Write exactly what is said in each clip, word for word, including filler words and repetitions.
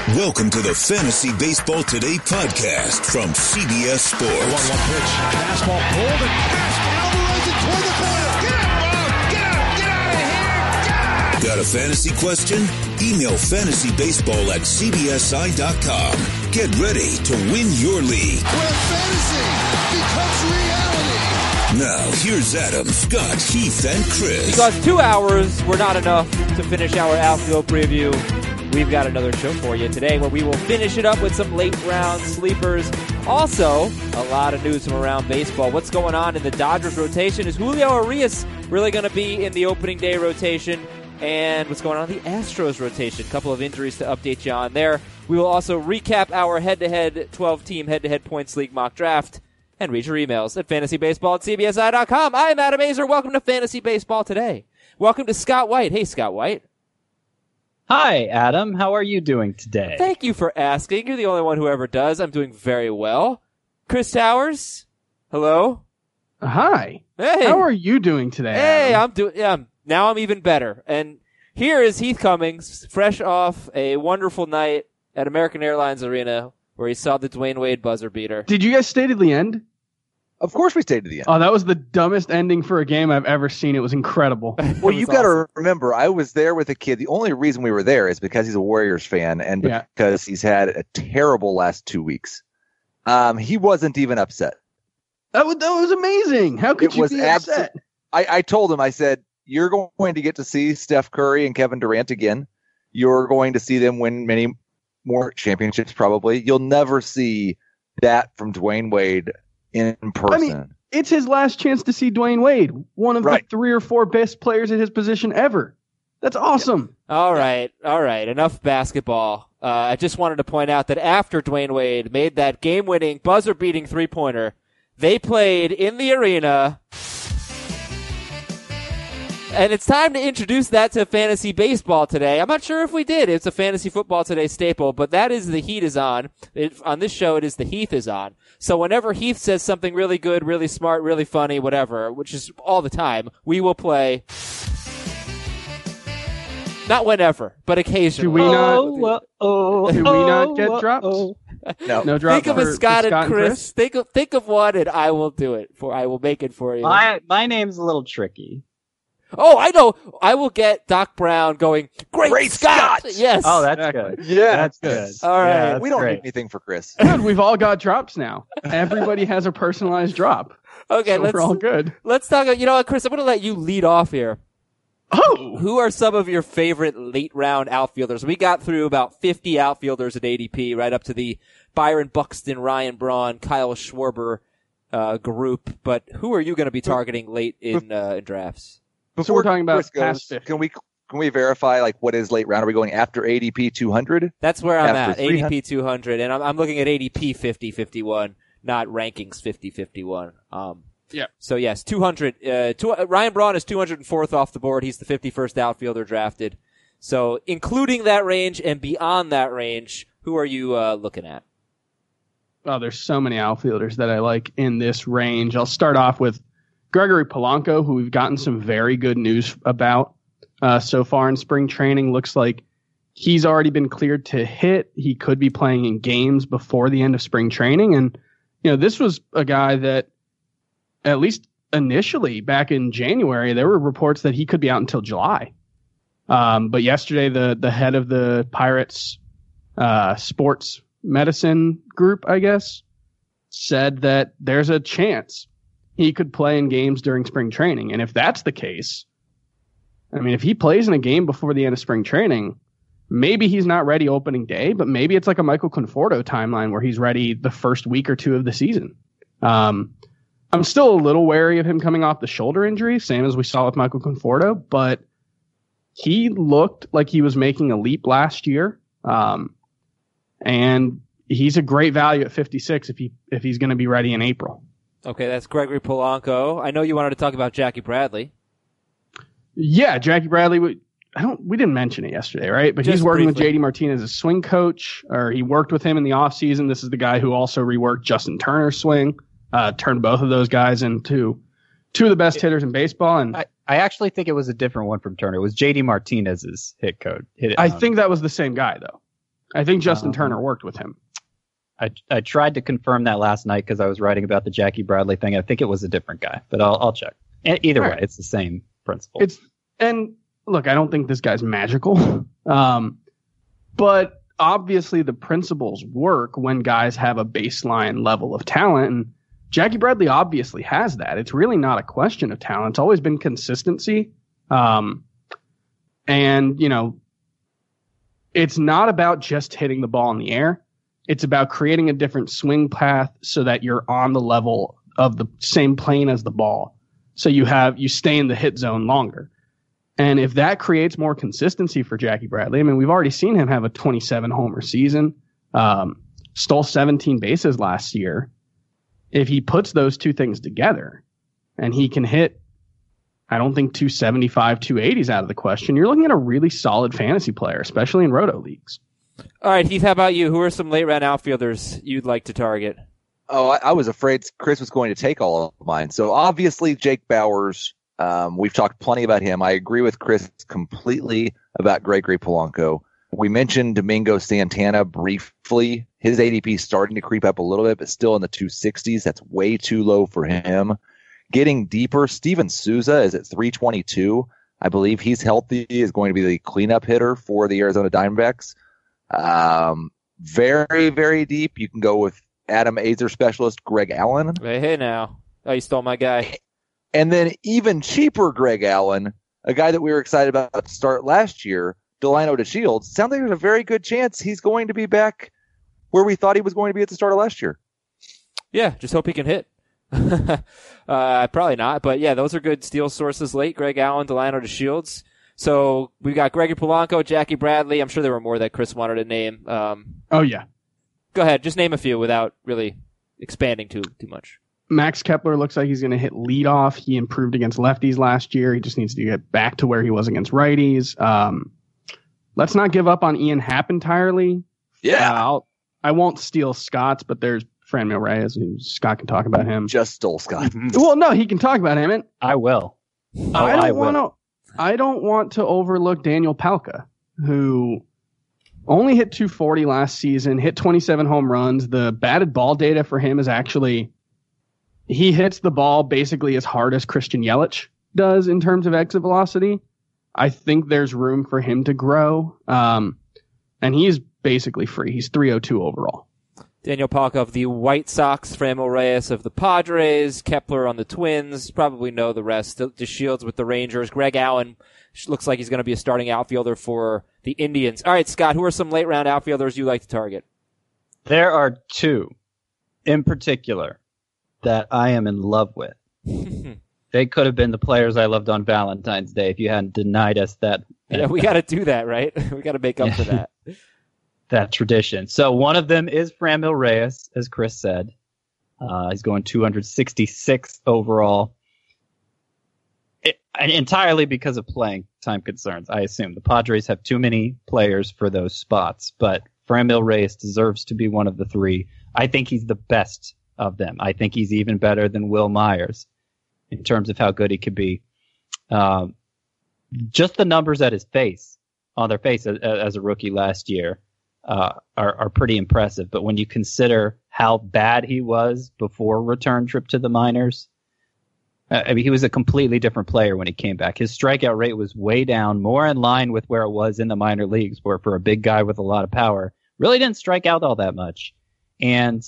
Welcome to the Fantasy Baseball Today podcast from C B S Sports. one one pitch. Fastball pulled and passed. Alvarez it toward the corner. Get out, Bob! Get out! Get out of here! Get out! Got a fantasy question? Email fantasybaseball at c b s i dot com. Get ready to win your league. Where fantasy becomes reality. Now, here's Adam, Scott, Heath, and Chris. Because two hours were not enough to finish our outfield preview, we've got another show for you today where we will finish it up with some late round sleepers. Also, a lot of news from around baseball. What's going on in the Dodgers rotation? Is Julio Urias really going to be in the opening day rotation? And what's going on in the Astros rotation? A couple of injuries to update you on there. We will also recap our head-to-head twelve-team head-to-head points league mock draft and read your emails at fantasybaseball at c b s i dot com. I'm Adam Azer. Welcome to Fantasy Baseball Today. Welcome to Scott White. Hey, Scott White. Hi, Adam. How are you doing today? Thank you for asking. You're the only one who ever does. I'm doing very well. Chris Towers. Hello. Hi. Hey. How are you doing today? Hey, Adam? I'm doing. Yeah, I'm, now I'm even better. And here is Heath Cummings, fresh off a wonderful night at American Airlines Arena, where he saw the Dwayne Wade buzzer beater. Did you guys stay to the end? Of course we stayed to the end. Oh, that was the dumbest ending for a game I've ever seen. It was incredible. Well, you got to remember, I was there with a kid. The only reason we were there is because he's a Warriors fan and Yeah. because he's had a terrible last two weeks. Um, he wasn't even upset. That was, that was amazing. How could It you was be abso- upset? I, I told him, I said, you're going to get to see Steph Curry and Kevin Durant again. You're going to see them win many more championships, probably. You'll never see that from Dwayne Wade in person. I mean, it's his last chance to see Dwayne Wade, one of Right. the three or four best players at his position ever. That's awesome. All right, all right. Enough basketball. Uh, I just wanted to point out that after Dwayne Wade made that game-winning, buzzer-beating three-pointer, they played in the arena. And it's time to introduce that to Fantasy Baseball Today. I'm not sure if we did. It's a Fantasy Football Today staple, but that is the Heat is on. It, on this show, it is the Heath is on. So whenever Heath says something really good, really smart, really funny, whatever, which is all the time, we will play. Not whenever, but occasionally. Do we not- Oh, oh, Do we not get oh, drops? oh. no. No drops Think of a for- Scott, for and Scott Chris. Chris? Think of think of one, and I will do it for. I will make it for you. My my name's a little tricky. Oh, I know. I will get Doc Brown going. Great, Great Scott! Scott! Yes. Oh, that's Exactly. good. Yeah. That's good. All right. Yeah, that's we don't great. need anything for Chris. Good. We've all got drops now. Everybody has a personalized drop. okay. So let's we're all good. let's talk. You know what, Chris? I'm going to let you lead off here. Oh! Who are some of your favorite late round outfielders? We got through about fifty outfielders at A D P, right up to the Byron Buxton, Ryan Braun, Kyle Schwarber uh, group. But who are you going to be targeting late in, uh, in drafts? So we're talking about Chris goes, past fifty. can we can we verify like what is late round? Are we going after A D P two hundred? That's where I'm After at. A D P two hundred, and I'm, I'm looking at A D P fifty fifty-one, not rankings fifty fifty-one. Um, Yeah. So yes, two hundred. Uh, two, uh, Ryan Braun is two hundred fourth off the board. He's the fifty-first outfielder drafted. So including that range and beyond that range, who are you uh, looking at? Oh, there's so many outfielders that I like in this range. I'll start off with Gregory Polanco, who we've gotten some very good news about uh, so far in spring training. Looks like he's already been cleared to hit. He could be playing in games before the end of spring training. And, you know, this was a guy that, at least initially back in January, there were reports that he could be out until July. Um, but yesterday, the, the head of the Pirates uh, sports medicine group, I guess, said that there's a chance he could play in games during spring training. And if that's the case, I mean, if he plays in a game before the end of spring training, maybe he's not ready opening day, but maybe it's like a Michael Conforto timeline where he's ready the first week or two of the season. Um, I'm still a little wary of him coming off the shoulder injury, same as we saw with Michael Conforto, but he looked like he was making a leap last year. Um, and he's a great value at fifty-six if he, if he's going to be ready in April. Okay, that's Gregory Polanco. I know you wanted to talk about Jackie Bradley. Yeah, Jackie Bradley. We, I don't. We didn't mention it yesterday, right? But Just he's working with briefly. J D Martinez as swing coach, or he worked with him in the offseason. This is the guy who also reworked Justin Turner's swing, uh, turned both of those guys into two of the best hitters in baseball. And I, I actually think it was a different one from Turner. It was J D Martinez's hit code. Hit it I on. think that was the same guy, though. I think Justin Um, Turner worked with him. I I tried to confirm that last night because I was writing about the Jackie Bradley thing. I think it was a different guy, but I'll I'll check. E- Either All way, right. it's the same principle. It's and look, I don't think this guy's magical, um, but obviously the principles work when guys have a baseline level of talent, and Jackie Bradley obviously has that. It's really not a question of talent. It's always been consistency, um, and you know, it's not about just hitting the ball in the air. It's about creating a different swing path so that you're on the level of the same plane as the ball. So you have you stay in the hit zone longer. And if that creates more consistency for Jackie Bradley, I mean, we've already seen him have a twenty-seven homer season, um, stole seventeen bases last year. If he puts those two things together and he can hit, I don't think two seventy-five, two eighty is out of the question. You're looking at a really solid fantasy player, especially in roto leagues. All right, Heath, how about you? Who are some late round outfielders you'd like to target? Oh, I, I was afraid Chris was going to take all of mine. So obviously Jake Bauers, um, we've talked plenty about him. I agree with Chris completely about Gregory Polanco. We mentioned Domingo Santana briefly. His A D P is starting to creep up a little bit, but still in the two sixties. That's way too low for him. Getting deeper, Steven Souza is at three twenty-two. I believe he's healthy, is going to be the cleanup hitter for the Arizona Diamondbacks. Um, very, very deep. You can go with Adam Azer specialist Greg Allen. Hey, hey now. Oh, you stole my guy. And then even cheaper Greg Allen, a guy that we were excited about to start last year, Delino DeShields. Sounds like there's a very good chance he's going to be back where we thought he was going to be at the start of last year. Yeah, just hope he can hit. uh, probably not, but yeah, those are good steal sources late. Greg Allen, Delino DeShields. So we got Gregory Polanco, Jackie Bradley. I'm sure there were more that Chris wanted to name. Um, Oh, yeah. go ahead, just name a few without really expanding too too much. Max Kepler looks like he's going to hit leadoff. He improved against lefties last year. He just needs to get back to where he was against righties. Um, let's not give up on Ian Happ entirely. Yeah. Uh, I'll, I won't steal Scott's, but there's Franmil Reyes, and Scott can talk about him. Just stole Scott. Well, no, he can talk about him. And I will. Oh, I I don't will. want to. I don't want to overlook Daniel Palka, who only hit two forty last season, hit twenty-seven home runs. The batted ball data for him is actually he hits the ball basically as hard as Christian Yelich does in terms of exit velocity. I think there's room for him to grow, um, and he's basically free. He's three oh two overall. Daniel Palka of the White Sox, Franmil Reyes of the Padres, Kepler on the Twins. You probably know the rest. DeShields with the Rangers. Greg Allen looks like he's going to be a starting outfielder for the Indians. All right, Scott, who are some late-round outfielders you like to target? There are two in particular that I am in love with. They could have been the players I loved on Valentine's Day if you hadn't denied us that. Yeah, we got to do that, right? We got to make up for that. That tradition. So one of them is Franmil Reyes, as Chris said. Uh, he's going two sixty-six overall. It, and entirely because of playing time concerns, I assume. The Padres have too many players for those spots, but Franmil Reyes deserves to be one of the three. I think he's the best of them. I think he's even better than Will Myers in terms of how good he could be. Um, just the numbers at his face, on their face as, as a rookie last year, Uh, are, are pretty impressive. But when you consider how bad he was before return trip to the minors, uh, I mean, he was a completely different player when he came back. His strikeout rate was way down, more in line with where it was in the minor leagues, where for a big guy with a lot of power, really didn't strike out all that much. And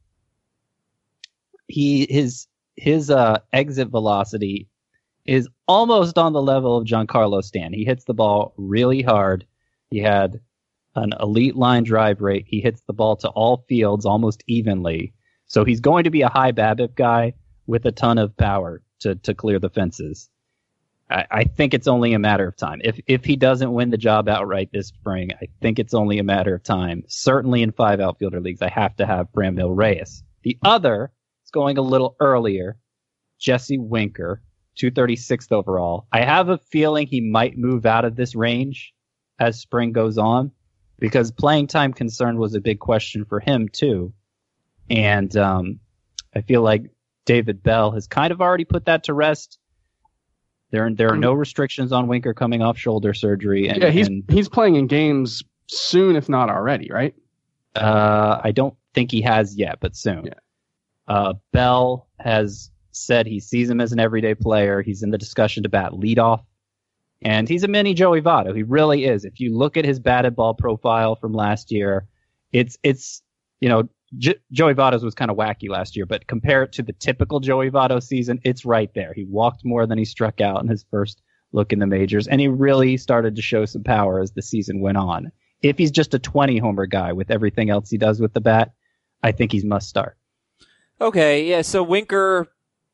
he his his uh, exit velocity is almost on the level of Giancarlo Stanton. He hits the ball really hard. He had an elite line drive rate. He hits the ball to all fields almost evenly. So he's going to be a high BABIP guy with a ton of power to, to clear the fences. I, I think it's only a matter of time. If if he doesn't win the job outright this spring, I think it's only a matter of time. Certainly in five outfielder leagues, I have to have Franmil Reyes. The other is going a little earlier, Jesse Winker, two thirty-sixth overall. I have a feeling he might move out of this range as spring goes on, because playing time concern was a big question for him too. And um, I feel like David Bell has kind of already put that to rest. There, there are no restrictions on Winker coming off shoulder surgery. And, yeah, he's and, he's playing in games soon, if not already, right? Uh, I don't think he has yet, but soon. Yeah. Uh, Bell has said he sees him as an everyday player. He's in the discussion to bat leadoff. And he's a mini Joey Votto. He really is. If you look at his batted ball profile from last year, it's, it's you know, J- Joey Votto's was kind of wacky last year, but compare it to the typical Joey Votto season, it's right there. He walked more than he struck out in his first look in the majors, and he really started to show some power as the season went on. If he's just a twenty homer guy with everything else he does with the bat, I think he's must start. Okay, yeah, so Winker,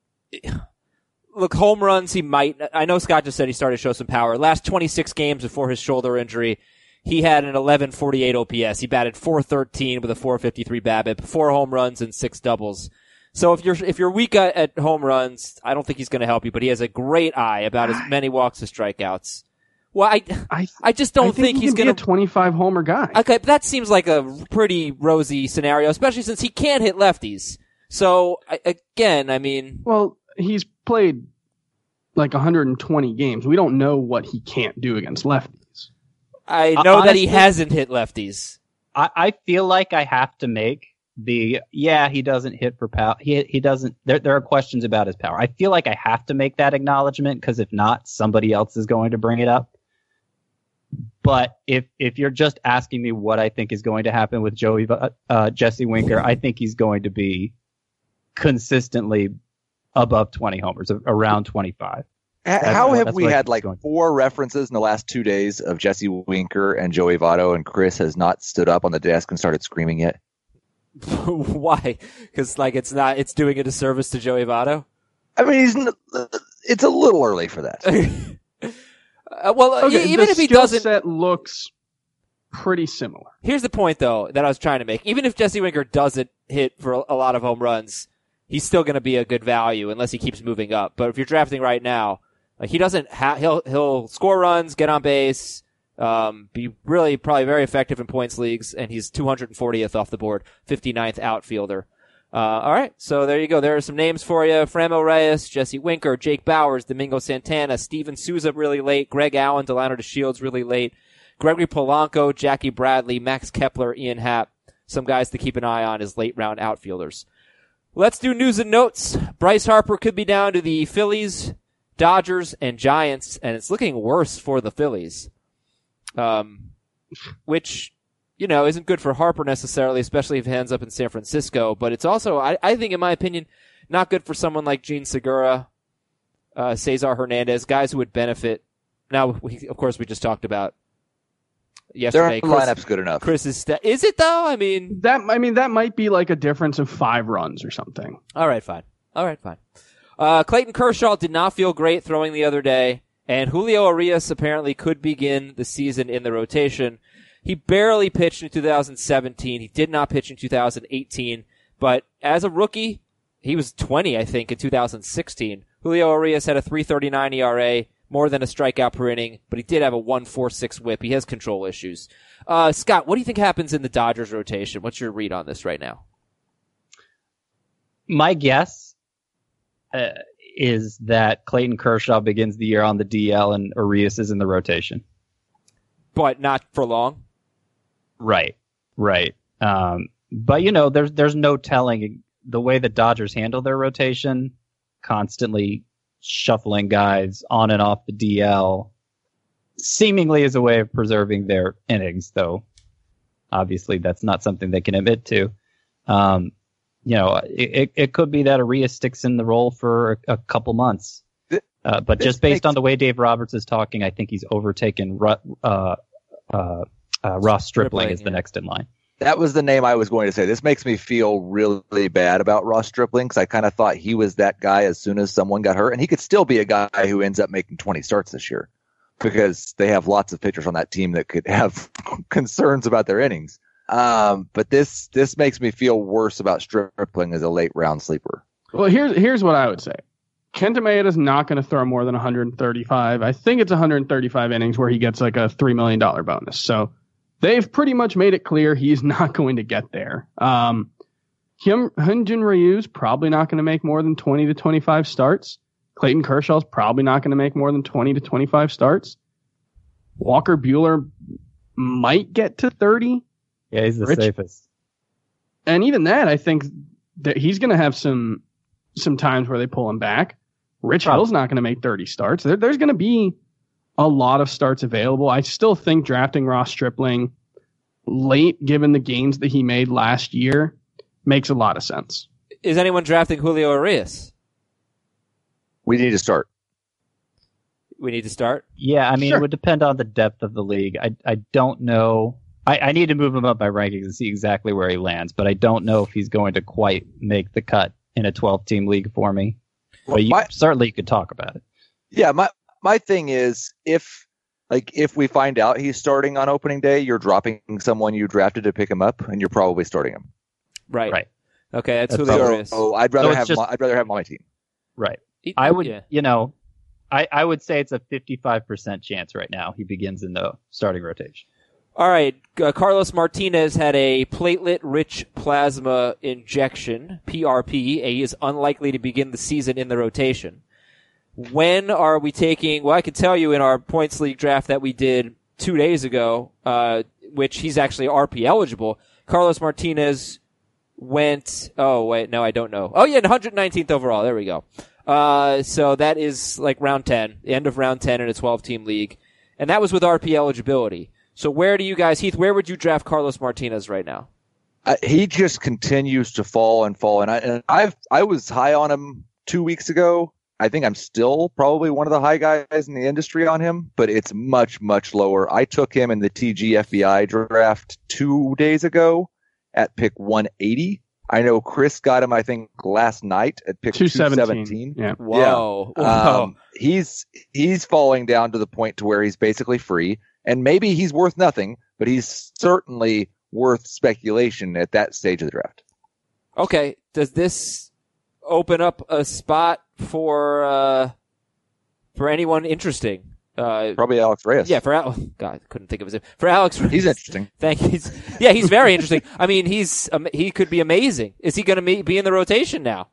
look, home runs, he might, I know Scott just said he started to show some power. Last twenty-six games before his shoulder injury, he had an eleven forty-eight O P S. He batted four thirteen with a four fifty-three BABIP, four home runs and six doubles. So if you're, if you're weak at, at home runs, I don't think he's going to help you, but he has a great eye about as many walks as strikeouts. Well, I, I, I just don't I think, think he he's can going be a twenty-five homer guy. Okay, but that seems like a pretty rosy scenario, especially since he can't hit lefties. So, I, again, I mean... Well, he's played like one hundred twenty games. We don't know what he can't do against lefties. I know Honestly, that he hasn't hit lefties. I, I feel like I have to make the, yeah, he doesn't hit for power. He, he doesn't, there, there are questions about his power. I feel like I have to make that acknowledgement because if not, somebody else is going to bring it up. But if if you're just asking me what I think is going to happen with Joey uh, Jesse Winker, I think he's going to be consistently above twenty homers, around twenty-five. How That's, have that's we had like going. four references in the last two days of Jesse Winker and Joey Votto, and Chris has not stood up on the desk and started screaming yet? Why? Because like it's not, it's doing a disservice to Joey Votto. I mean, he's n- it's a little early for that. Uh, well, Okay, e- even the if he skill doesn't, set looks pretty similar. here's the point though that I was trying to make. Even if Jesse Winker doesn't hit for a lot of home runs, he's still going to be a good value unless he keeps moving up. But if you're drafting right now, like he doesn't ha- he'll he'll score runs, get on base, um, be really probably very effective in points leagues, and he's two hundred fortieth off the board, fifty-ninth outfielder. Uh, all right, so there you go. There are some names for you: Franmil Reyes, Jesse Winker, Jake Bowers, Domingo Santana, Steven Souza really late, Greg Allen, Delano DeShields really late, Gregory Polanco, Jackie Bradley, Max Kepler, Ian Happ. Some guys to keep an eye on as late round outfielders. Let's do news and notes. Bryce Harper could be down to the Phillies, Dodgers, and Giants, and it's looking worse for the Phillies. Um, which, you know, isn't good for Harper necessarily, especially if he ends up in San Francisco. But it's also, I, I think, in my opinion, not good for someone like Gene Segura, uh, Cesar Hernandez, guys who would benefit. Now, we, of course, we just talked about yesterday. Their lineup's good enough. Chris is, st- is it though? I mean, That I mean, that might be like a difference of five runs or something. all right, fine. All right, fine. Uh, Clayton Kershaw did not feel great throwing the other day, and Julio Arias apparently could begin the season in the rotation. He barely pitched in two thousand seventeen. He did not pitch in two thousand eighteen, but as a rookie, he was twenty, I think, in two thousand sixteen. Julio Arias had a three thirty-nine E R A, more than a strikeout per inning, but he did have a one forty-six whip. He has control issues. Uh, Scott, what do you think happens in the Dodgers rotation? What's your read on this right now? My guess uh, is that Clayton Kershaw begins the year on the D L and Arias is in the rotation. But not for long. Right, right. Um, but you know, there's there's no telling the way the Dodgers handle their rotation, constantly shuffling guys on and off the D L, seemingly as a way of preserving their innings. Though, obviously, that's not something they can admit to. Um, you know, it, it it could be that Arias sticks in the role for a, a couple months. Uh, but just based on the way Dave Roberts is talking, I think he's overtaken uh, uh, uh, Ross Stripling, Stripling is the yeah. next in line. That was the name I was going to say. This makes me feel really bad about Ross Stripling because I kind of thought he was that guy as soon as someone got hurt. And he could still be a guy who ends up making twenty starts this year because they have lots of pitchers on that team that could have concerns about their innings. Um, but this this makes me feel worse about Stripling as a late round sleeper. Well, here's here's what I would say. Kenta Maeda's not going to throw more than one hundred thirty-five. I think it's one hundred thirty-five innings where he gets like a three million dollars bonus. So they've pretty much made it clear he's not going to get there. Um, Hyun Hyunjin Ryu's probably not going to make more than twenty to twenty-five starts. Clayton Kershaw's probably not going to make more than twenty to twenty-five starts. Walker Buehler might get to thirty. Yeah, he's the Rich, safest. And even that, I think that he's going to have some some times where they pull him back. Rich Probably. Hill's not going to make thirty starts. There, there's going to be a lot of starts available. I still think drafting Ross Stripling late, given the gains that he made last year, makes a lot of sense. Is anyone drafting Julio Urias? We need to start. We need to start? Yeah, I mean, Sure. it would depend on the depth of the league. I I don't know. I, I need to move him up by rankings and see exactly where he lands, but I don't know if he's going to quite make the cut in a twelve-team league for me. But you, My- certainly you could talk about it. Yeah, my my thing is if like if we find out he's starting on opening day, you're dropping someone you drafted to pick him up, and you're probably starting him. Right. Right. Okay, that's, That's Julio So, Urias. so I'd rather So it's have just- my, I'd rather have him on my team. Right. He- I would, yeah. you know, I, I would say it's a fifty-five percent chance right now he begins in the starting rotation. All right, uh, Carlos Martinez had a platelet-rich plasma injection, P R P. He is unlikely to begin the season in the rotation. When are we taking, well, I can tell you in our points league draft that we did two days ago, uh, which he's actually R P eligible, Carlos Martinez went, oh, wait, no, I don't know. Oh, yeah, one hundred nineteenth overall. There we go. Uh, so that is like round ten, the end of round ten in a twelve-team league. And that was with R P eligibility. So where do you guys, Heath, where would you draft Carlos Martinez right now? Uh, he just continues to fall and fall, and I and I've I was high on him two weeks ago. I think I'm still probably one of the high guys in the industry on him, but it's much much lower. I took him in the T G F B I draft two days ago at pick one eighty. I know Chris got him, I think, last night at pick two seventeen. Yeah. Whoa. Yeah. Whoa. Um, he's he's falling down to the point to where he's basically free, and maybe he's worth nothing, but he's certainly worth speculation at that stage of the draft. Okay. Does this open up a spot for, uh, for anyone interesting? Uh, Probably Alex Reyes. yeah, for Al- God, couldn't think of his name. For Alex Reyes. He's interesting. Thank you. He's- Yeah, he's very interesting. I mean, he's um, he could be amazing. Is he going to be in the rotation now?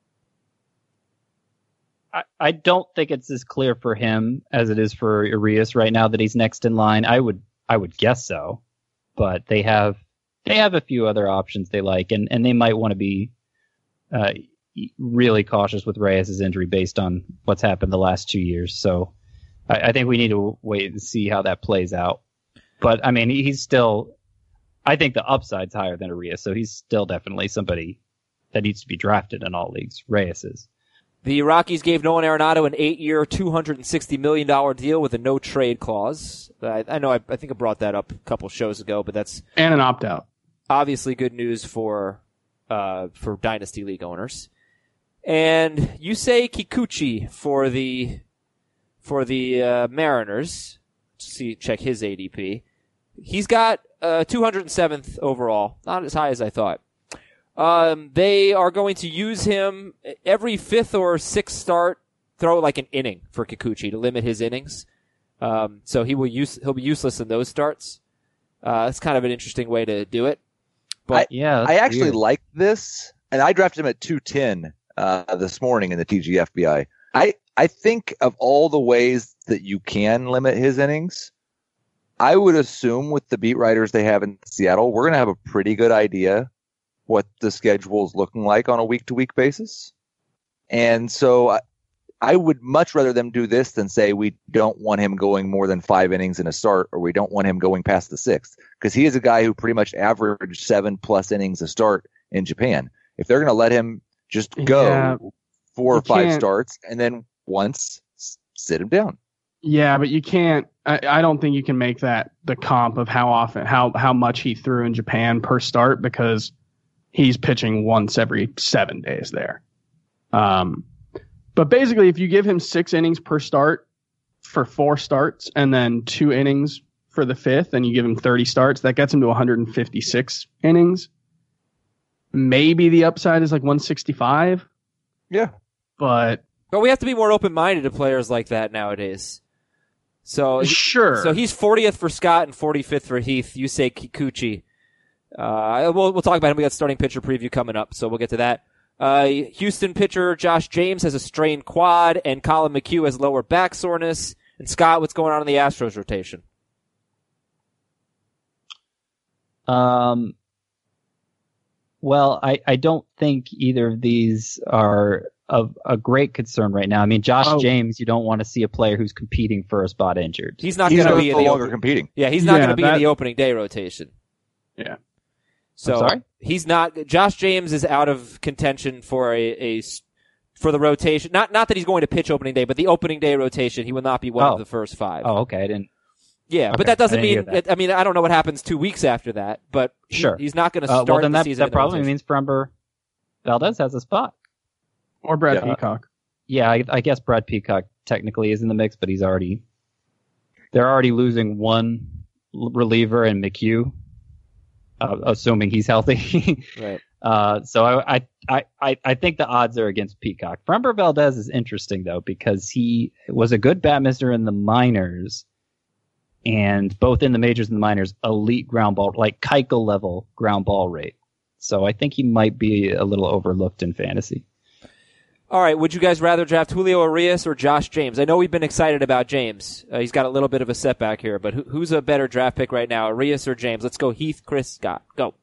I, I don't think it's as clear for him as it is for Urias right now that he's next in line. I would I would guess so, but they have they have a few other options they like, and, and they might want to be uh, really cautious with Reyes' injury based on what's happened the last two years. So I, I think we need to wait and see how that plays out. But I mean, he's still. I think the upside's higher than Urias, so he's still definitely somebody that needs to be drafted in all leagues. Reyes is. The Rockies gave Nolan Arenado an eight-year, two hundred sixty million dollars deal with a no-trade clause. I, I know I, I think I brought that up a couple shows ago, but that's And an opt-out. obviously good news for uh, for Dynasty League owners. And Yusei Kikuchi for the for the uh, Mariners. See, check his A D P. He's got uh, two hundred seventh overall, not as high as I thought. Um, they are going to use him every fifth or sixth start, throw like an inning for Kikuchi to limit his innings. Um, so he will use, he'll be useless in those starts. Uh, it's kind of an interesting way to do it. But Yeah, I that's actually weird. like this, and I drafted him at two ten uh, this morning in the T G F B I. I I think of all the ways that you can limit his innings, I would assume with the beat writers they have in Seattle, we're going to have a pretty good idea what the schedule is looking like on a week-to-week basis. And so I, I would much rather them do this than say we don't want him going more than five innings in a start, or we don't want him going past the sixth, because he is a guy who pretty much averaged seven plus innings a start in Japan. If they're going to let him just go Yeah, four or you five can't- starts and then once s- sit him down. Yeah, but you can't. I, I don't think you can make that the comp of how often, how how much he threw in Japan per start, because he's pitching once every seven days there. Um, but basically, if you give him six innings per start for four starts, and then two innings for the fifth, and you give him thirty starts, that gets him to one hundred fifty-six innings. Maybe the upside is like one sixty-five, Yeah. but but we have to be more open-minded to players like that nowadays. So sure. So he's fortieth for Scott and forty-fifth for Heath. You say Kikuchi. Uh, we'll, we'll talk about him. We got starting pitcher preview coming up, so we'll get to that. Uh, Houston pitcher Josh James has a strained quad, and Colin McHugh has lower back soreness. And Scott, what's going on in the Astros rotation? Um, well, I, I don't think either of these are of a great concern right now. I mean, Josh Oh. James, you don't want to see a player who's competing for a spot injured. He's not He's going to no be in the longer open- competing. Yeah, he's not Yeah, going to be that- in the opening day rotation. Yeah. So I'm sorry? he's not. Josh James is out of contention for a, a s- for the rotation. Not not that he's going to pitch opening day, but the opening day rotation, he will not be one Oh. of the first five. Oh, okay. I didn't. Yeah, Okay, but that doesn't I didn't mean. hear that. I mean, I don't know what happens two weeks after that, but he- Sure. he's not going to Uh, start well, then the that, season. that in the probably rotation. means Frember Valdez has a spot. Or Brad Yeah. Peacock. Yeah, I, I guess Brad Peacock technically is in the mix, but he's already. They're already losing one l- reliever in McHugh, uh, assuming he's healthy. Right. Uh, so I, I, I, I think the odds are against Peacock. Frember Valdez is interesting though because he was a good bat mister in the minors, and both in the majors and the minors, elite ground ball, like Keuchel level ground ball rate. So I think he might be a little overlooked in fantasy. All right. Would you guys rather draft Julio Urias or Josh James? I know we've been excited about James. Uh, he's got a little bit of a setback here, but who, who's a better draft pick right now, Urias or James? Let's go Heath, Chris, Scott. Go.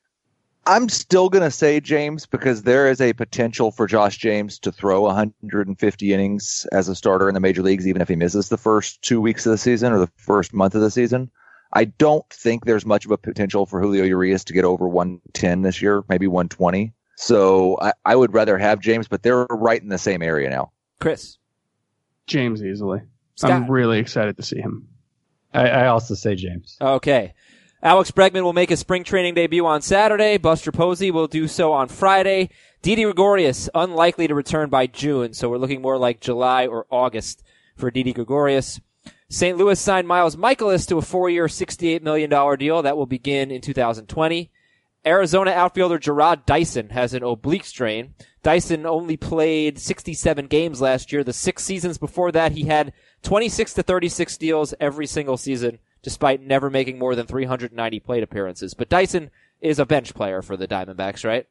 I'm still going to say James because there is a potential for Josh James to throw one hundred fifty innings as a starter in the major leagues, even if he misses the first two weeks of the season or the first month of the season. I don't think there's much of a potential for Julio Urias to get over one ten this year, maybe one twenty. So I, I would rather have James, but they're right in the same area now. Chris. James easily. Scott. I'm really excited to see him. I, I also say James. Okay. Alex Bregman will make his spring training debut on Saturday. Buster Posey will do so on Friday. Didi Gregorius, unlikely to return by June, so we're looking more like July or August for Didi Gregorius. Saint Louis signed Miles Michaelis to a four-year, sixty-eight million dollars deal that will begin in two thousand twenty. Arizona outfielder Gerard Dyson has an oblique strain. Dyson only played sixty-seven games last year. The six seasons before that, he had twenty-six to thirty-six deals every single season, despite never making more than three hundred ninety plate appearances. But Dyson is a bench player for the Diamondbacks, right?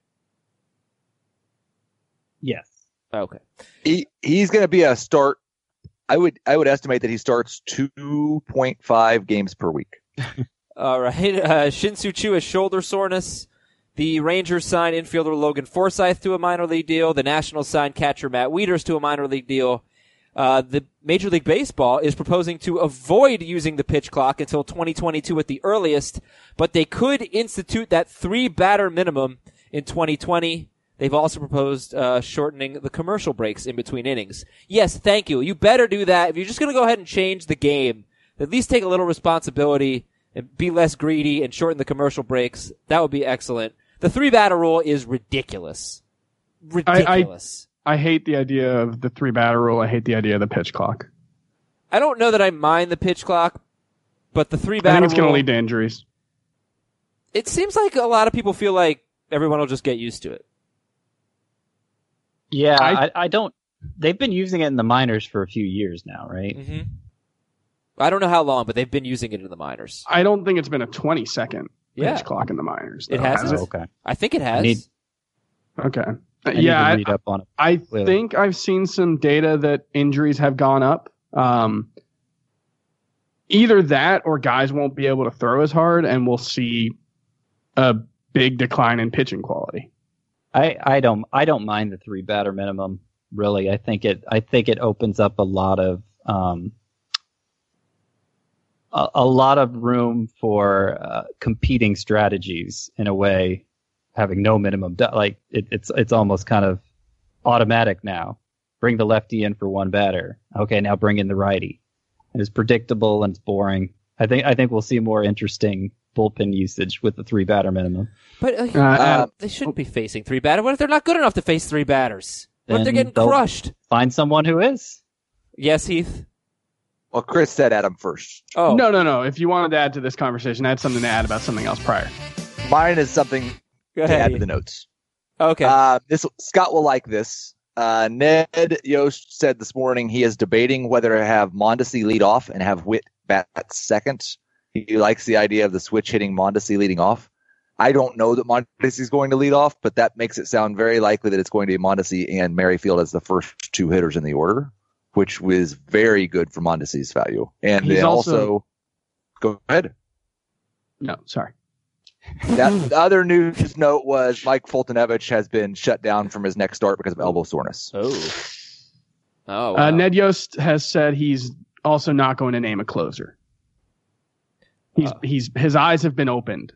Yes. Okay. He he's going to be a start. I would I would estimate that he starts two point five games per week. All right. Uh, Shin-Soo Choo has shoulder soreness. The Rangers signed infielder Logan Forsythe to a minor league deal. The Nationals signed catcher Matt Wieters to a minor league deal. Uh, the Major League Baseball is proposing to avoid using the pitch clock until twenty twenty-two at the earliest, but they could institute that three batter minimum in twenty twenty. They've also proposed uh, shortening the commercial breaks in between innings. Yes, thank you. You better do that. If you're just going to go ahead and change the game, at least take a little responsibility and be less greedy and shorten the commercial breaks. That would be excellent. The three batter rule is ridiculous. Ridiculous. I hate the idea of the three batter rule. I hate the idea of the pitch clock. I, I don't know that I mind the pitch clock, but the three I batter think it's going to rule, lead to injuries. it seems like a lot of people feel like everyone will just get used to it. Yeah, I- I, I don't. They've been using it in the minors for a few years now, right? Mm-hmm. I don't know how long, but they've been using it in the minors. I don't think it's been a twenty second Yeah. pitch clock in the minors. It though, hasn't? has Oh, okay. I think it has. I need- Okay. Uh, I need yeah, to I, read up on it. I Clearly. think I've seen some data that injuries have gone up. Um, either that or guys won't be able to throw as hard, and we'll see a big decline in pitching quality. I, I don't I don't mind the three batter minimum. Really, I think it I think it opens up a lot of um, a, a lot of room for uh, competing strategies in a way. Having no minimum, like it, it's it's almost kind of automatic now. Bring the lefty in for one batter. Okay, now bring in the righty. And it's predictable and it's boring. I think I think we'll see more interesting bullpen usage with the three batter minimum. But uh, Uh, Uh, they shouldn't be facing three batters. What if they're not good enough to face three batters? What if they're Then getting they'll crushed? Find someone who is. Yes, Heath? Well, Chris said Adam first. Oh. No, no, no. If you wanted to add to this conversation, I had something to add about something else prior. Mine is something Go to ahead. add to the notes. Okay. Uh, this Scott will like this. Uh, Ned Yost said this morning he is debating whether to have Mondesi lead off and have Witt bat second. He likes the idea of the switch hitting Mondesi leading off. I don't know that Mondesi is going to lead off, but that makes it sound very likely that it's going to be Mondesi and Merrifield as the first two hitters in the order, which was very good for Mondesi's value. And He's then also- also, go ahead. No, sorry. That the other news note was Mike Fultonevich has been shut down from his next start because of elbow soreness. Oh. Oh. Uh, Wow. Ned Yost has said he's also not going to name a closer. He's Uh. he's his eyes have been opened,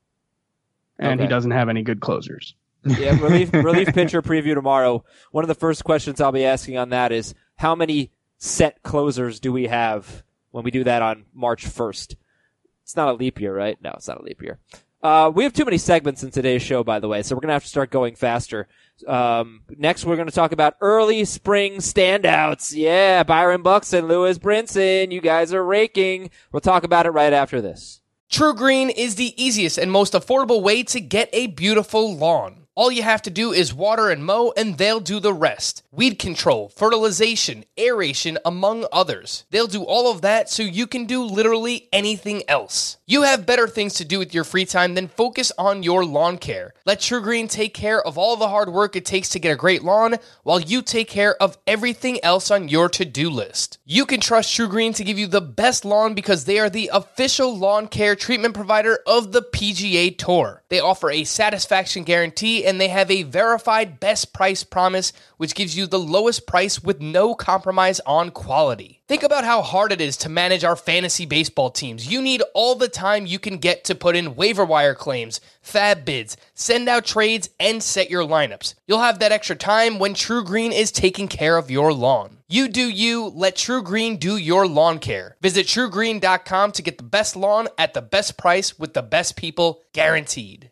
and he Okay. doesn't have any good closers. Yeah, relief relief pitcher preview tomorrow. One of the first questions I'll be asking on that is how many set closers do we have when we do that on March first? It's not a leap year, right? No, it's not a leap year. Uh, we have too many segments in today's show, by the way, so we're going to have to start going faster. Um, next, we're going to talk about early spring standouts. Yeah, Byron Buxton, Lewis Brinson, you guys are raking. We'll talk about it right after this. True Green is the easiest and most affordable way to get a beautiful lawn. All you have to do is water and mow, and they'll do the rest. Weed control, fertilization, aeration, among others. They'll do all of that so you can do literally anything else. You have better things to do with your free time than focus on your lawn care. Let True Green take care of all the hard work it takes to get a great lawn, while you take care of everything else on your to-do list. You can trust True Green to give you the best lawn because they are the official lawn care treatment provider of the P G A Tour. They offer a satisfaction guarantee, and they have a verified best price promise, which gives you the lowest price with no compromise on quality. Think about how hard it is to manage our fantasy baseball teams. You need all the time you can get to put in waiver wire claims, fab bids, send out trades, and set your lineups. You'll have that extra time when True Green is taking care of your lawn. You do you, let True Green do your lawn care. Visit true green dot com to get the best lawn at the best price with the best people guaranteed.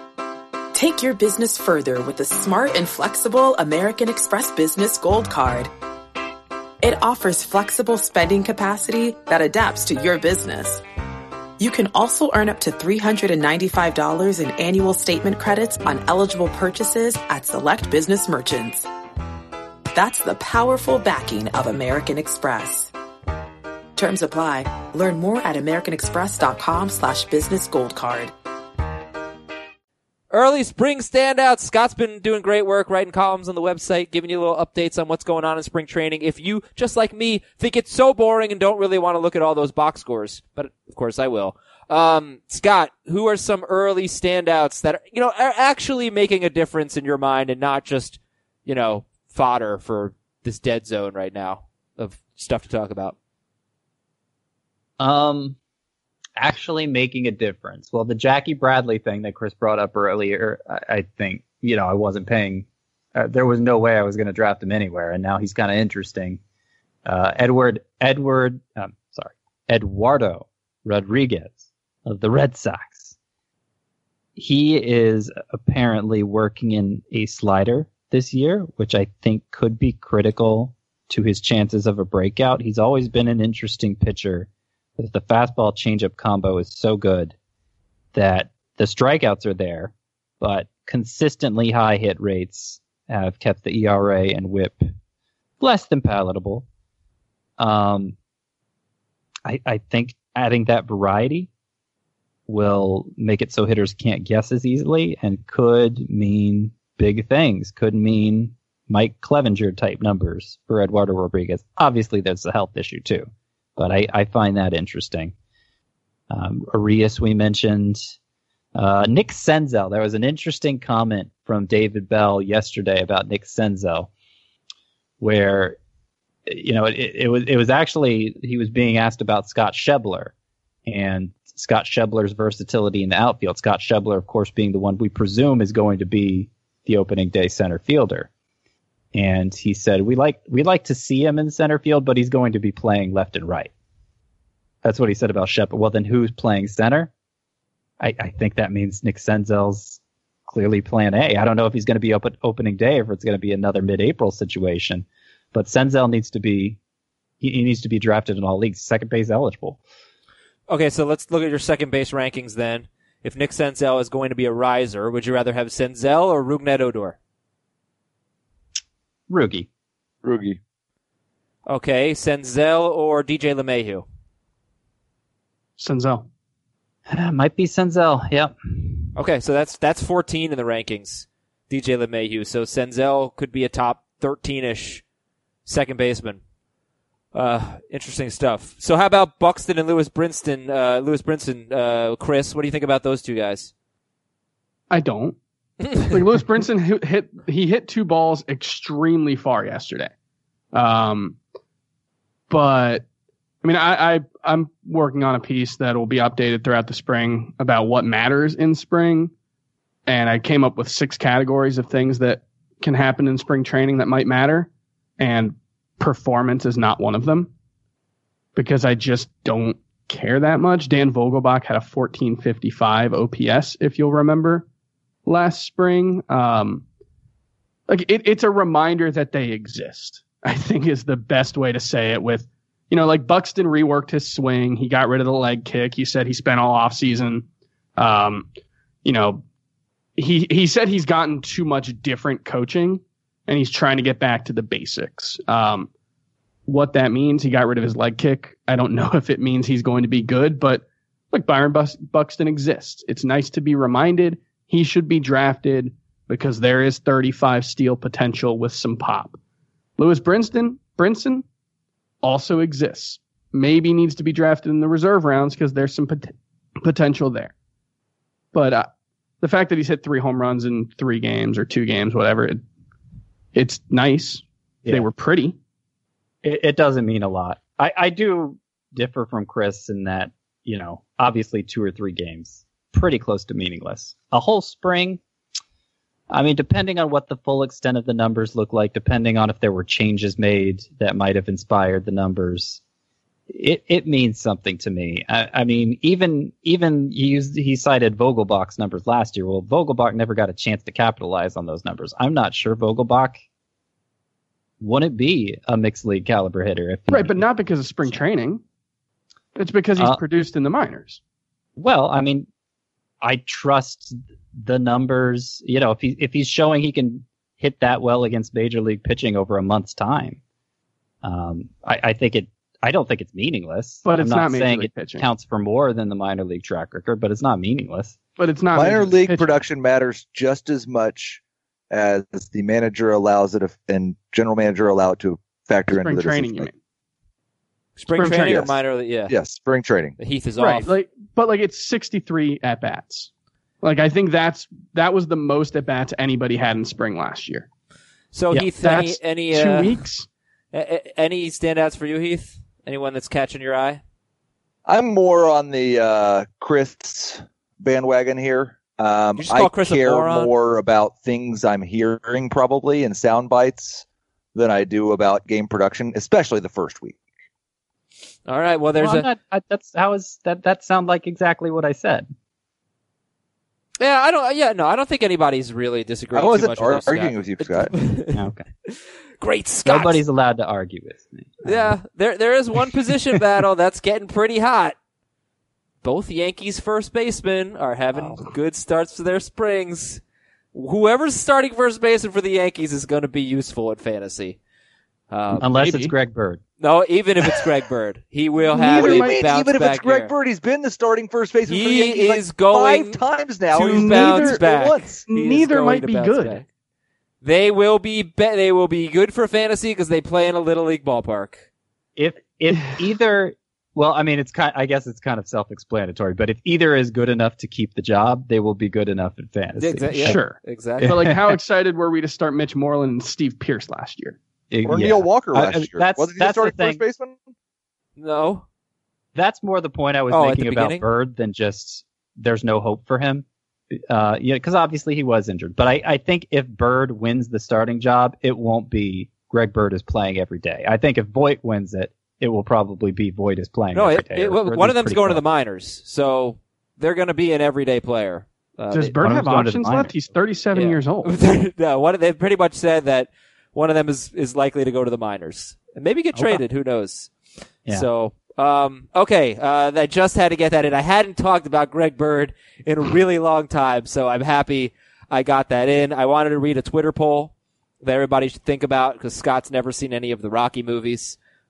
Take your business further with the smart and flexible American Express Business Gold Card. It offers flexible spending capacity that adapts to your business. You can also earn up to three hundred ninety-five dollars in annual statement credits on eligible purchases at select business merchants. That's the powerful backing of American Express. Terms apply. Learn more at americanexpress.com slash business gold card. Early spring standouts. Scott's been doing great work writing columns on the website, giving you little updates on what's going on in spring training. If you, just like me, think it's so boring and don't really want to look at all those box scores, but of course I will. Um, Scott, who are some early standouts that are, you know, are actually making a difference in your mind and not just, you know, fodder for this dead zone right now of stuff to talk about? Um, actually making a difference. Well, the Jackie Bradley thing that Chris brought up earlier, I, I think, you know, I wasn't paying, uh, there was no way I was going to draft him anywhere. And now he's kind of interesting. Uh, Edward, Edward, um, sorry, Eduardo Rodriguez of the Red Sox. He is apparently working in a slider this year, which I think could be critical to his chances of a breakout. He's always been an interesting pitcher. But the fastball changeup combo is so good that the strikeouts are there, but consistently high hit rates have kept the E R A and whip less than palatable. Um, I, I think adding that variety will make it so hitters can't guess as easily and could mean big things. Could mean Mike Clevenger type numbers for Eduardo Rodriguez. Obviously, there's a health issue too. But I, I find that interesting. Um, Arias, we mentioned. Uh, Nick Senzel. There was an interesting comment from David Bell yesterday about Nick Senzel, where, you know, it, it was it was actually, he was being asked about Scott Schebler and Scott Schebler's versatility in the outfield. Scott Schebler, of course, being the one we presume is going to be the opening day center fielder. And he said, we like we like to see him in center field, but he's going to be playing left and right. That's what he said about Shepard. Well, then who's playing center? I, I think that means Nick Senzel's clearly plan A. I don't know if he's going to be open opening day or if it's going to be another mid-April situation. But Senzel needs to be he, he needs to be drafted in all leagues, second base eligible. Okay, so let's look at your second base rankings then. If Nick Senzel is going to be a riser, would you rather have Senzel or Rougned Odor? Rugi. Rugi. Okay, Senzel or D J LeMahieu? Senzel. Might be Senzel, yep. Okay, so that's that's fourteen in the rankings, D J LeMahieu. So Senzel could be a top thirteen-ish second baseman. Uh, interesting stuff. So how about Buxton and Lewis Brinson? Uh, Lewis Brinson, uh, Chris, what do you think about those two guys? I don't. Like Lewis Brinson hit, he hit two balls extremely far yesterday. Um, but I mean, I, I, I'm working on a piece that will be updated throughout the spring about what matters in spring. And I came up with six categories of things that can happen in spring training that might matter. And performance is not one of them because I just don't care that much. Dan Vogelbach had a fourteen fifty-five O P S, if you'll remember, last spring. Um, like it, it's a reminder that they exist, I think is the best way to say it. With, you know, like Buxton reworked his swing. He got rid of the leg kick. He said he spent all off season. Um, you know, he, he said he's gotten too much different coaching and he's trying to get back to the basics. Um, what that means, he got rid of his leg kick. I don't know if it means he's going to be good, but look, Byron Bus- Buxton exists. It's nice to be reminded he should be drafted because there is thirty-five steal potential with some pop. Lewis Brinson, Brinson also exists. Maybe needs to be drafted in the reserve rounds because there's some pot- potential there. But uh, the fact that he's hit three home runs in three games or two games, whatever, it, it's nice. Yeah. They were pretty. It, it doesn't mean a lot. I, I do differ from Chris in that, you know, obviously two or three games, pretty close to meaningless. A whole spring, I mean, depending on what the full extent of the numbers look like, depending on if there were changes made that might have inspired the numbers, it, it means something to me. I, I mean, even even he, used, he cited Vogelbach's numbers last year. Well, Vogelbach never got a chance to capitalize on those numbers. I'm not sure Vogelbach wouldn't be a mixed league caliber hitter. If he, right, but not because of spring training. It's because he's uh, produced in the minors. Well, I mean, I trust the numbers. You know, if he if he's showing he can hit that well against major league pitching over a month's time, um, I, I think it. I don't think it's meaningless. But it's I'm not, not major saying league it pitching. Counts for more than the minor league track record, but it's not meaningless. But it's not minor league pitching. production matters just as much as the manager allows it and general manager allow it to factor spring into the training. decision. You mean. Spring, Spring training training, or yes. minor league? Yeah. Yes, spring training. The Heath is Right, off. like, but like it's sixty-three at bats. Like I think that's that was the most at bats anybody had in spring last year. So Yeah, Heath, any that's any two uh, weeks. a- a- any standouts for you, Heath? Anyone that's catching your eye? I'm more on the uh, Chris bandwagon here. Um, You just call I Chris a care moron? more about things I'm hearing probably in sound bites than I do about game production, especially the first week. All right. Well, there's Well, I'm a not, I, that's how is that? That sound like exactly what I said. yeah. I don't. Yeah. No, I don't think anybody's really disagreeing I wasn't too much with ar- you, arguing with you, Scott. Okay. Great Scott. Nobody's allowed to argue with me. Yeah, there there is one position battle that's getting pretty hot. Both Yankees first basemen are having Oh. good starts to their springs. Whoever's starting first baseman for the Yankees is going to be useful in fantasy. Um, Unless maybe. it's Greg Bird. no, even if it's Greg Bird, he will have What do a you mean? bounce Even if back it's Greg year. Bird, he's been the starting first baseman for the He Yankees like is going five times now. to and he's bounce neither back. once. He is Neither going might to be bounce good. back. They will be, be they will be good for fantasy because they play in a little league ballpark. If if either, well, I mean, it's kind. I guess it's kind of self-explanatory. But if either is good enough to keep the job, they will be good enough in fantasy. Exa- yeah, Sure. exactly. But like, how excited were we to start Mitch Moreland and Steve Pierce last year? Or Yeah. Neil Walker I- last I- year. that's- Wasn't he that's the the starting first thing. baseman? No. That's more the point I was Oh, at making the about beginning? Bird than just there's no hope for him. Uh, yeah, because obviously he was injured. But I, I think if Bird wins the starting job, it won't be Greg Bird is playing every day. I think if Voit wins it, it will probably be Voit is playing No, every it, day. it, or- well, or at one of least them's pretty going to close. the minors, so they're going to be an everyday player. Uh, Does they- Bird one of have them's going to the options minors. left? He's thirty-seven Yeah. years old. no, one of, they've pretty much said that one of them is, is likely to go to the minors and maybe get Okay. traded. Who knows? Yeah. So, um, okay, uh, I just had to get that in. I hadn't talked about Greg Bird in a really long time, so I'm happy I got that in. I wanted to read a Twitter poll that everybody should think about because Scott's never seen any of the Rocky movies.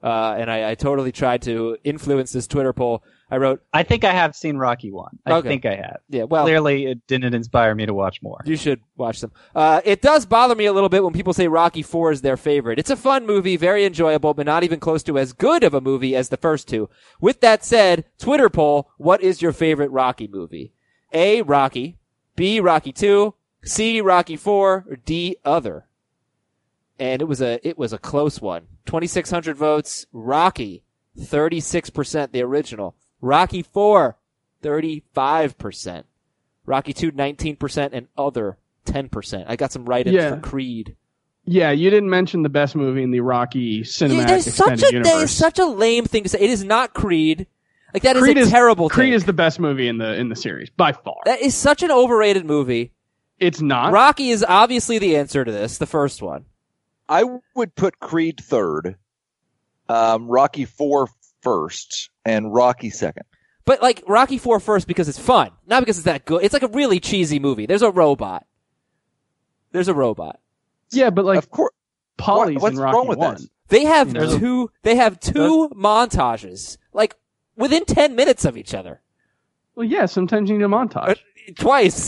Uh, and I, I totally tried to influence this Twitter poll. I wrote, I think I have seen Rocky one. I Okay. think I have. yeah, well, Clearly, it didn't inspire me to watch more. you should watch them. Uh, it does bother me a little bit when people say Rocky four is their favorite. It's a fun movie, very enjoyable, but not even close to as good of a movie as the first two. With that said, Twitter poll, what is your favorite Rocky movie? A, Rocky. B, Rocky two. C, Rocky four. Or D, other. And it was a, it was a close one. twenty-six hundred votes. Rocky, thirty-six percent the original. Rocky four, thirty-five percent. Rocky two, nineteen percent, and other, ten percent. I got some write-ins Yeah. for Creed. Yeah, you didn't mention the best movie in the Rocky cinematic Yeah, there's extended such a universe. there's such a lame thing to say. It is not Creed. Like that Creed is a is terrible Creed thing. is the best movie in the in the series by far. That is such an overrated movie. It's not. Rocky is obviously the answer to this, the first one. I would put Creed third, um, Rocky four first, and Rocky second. But like Rocky four first because it's fun, not because it's that good. It's like a really cheesy movie. There's a robot. There's a robot. Yeah, but like Of course. Polly's What's in Rocky wrong with one. this? They have There's a- two. They have two montages, like within ten minutes of each other, Well, yeah, sometimes you need a montage. Uh, twice.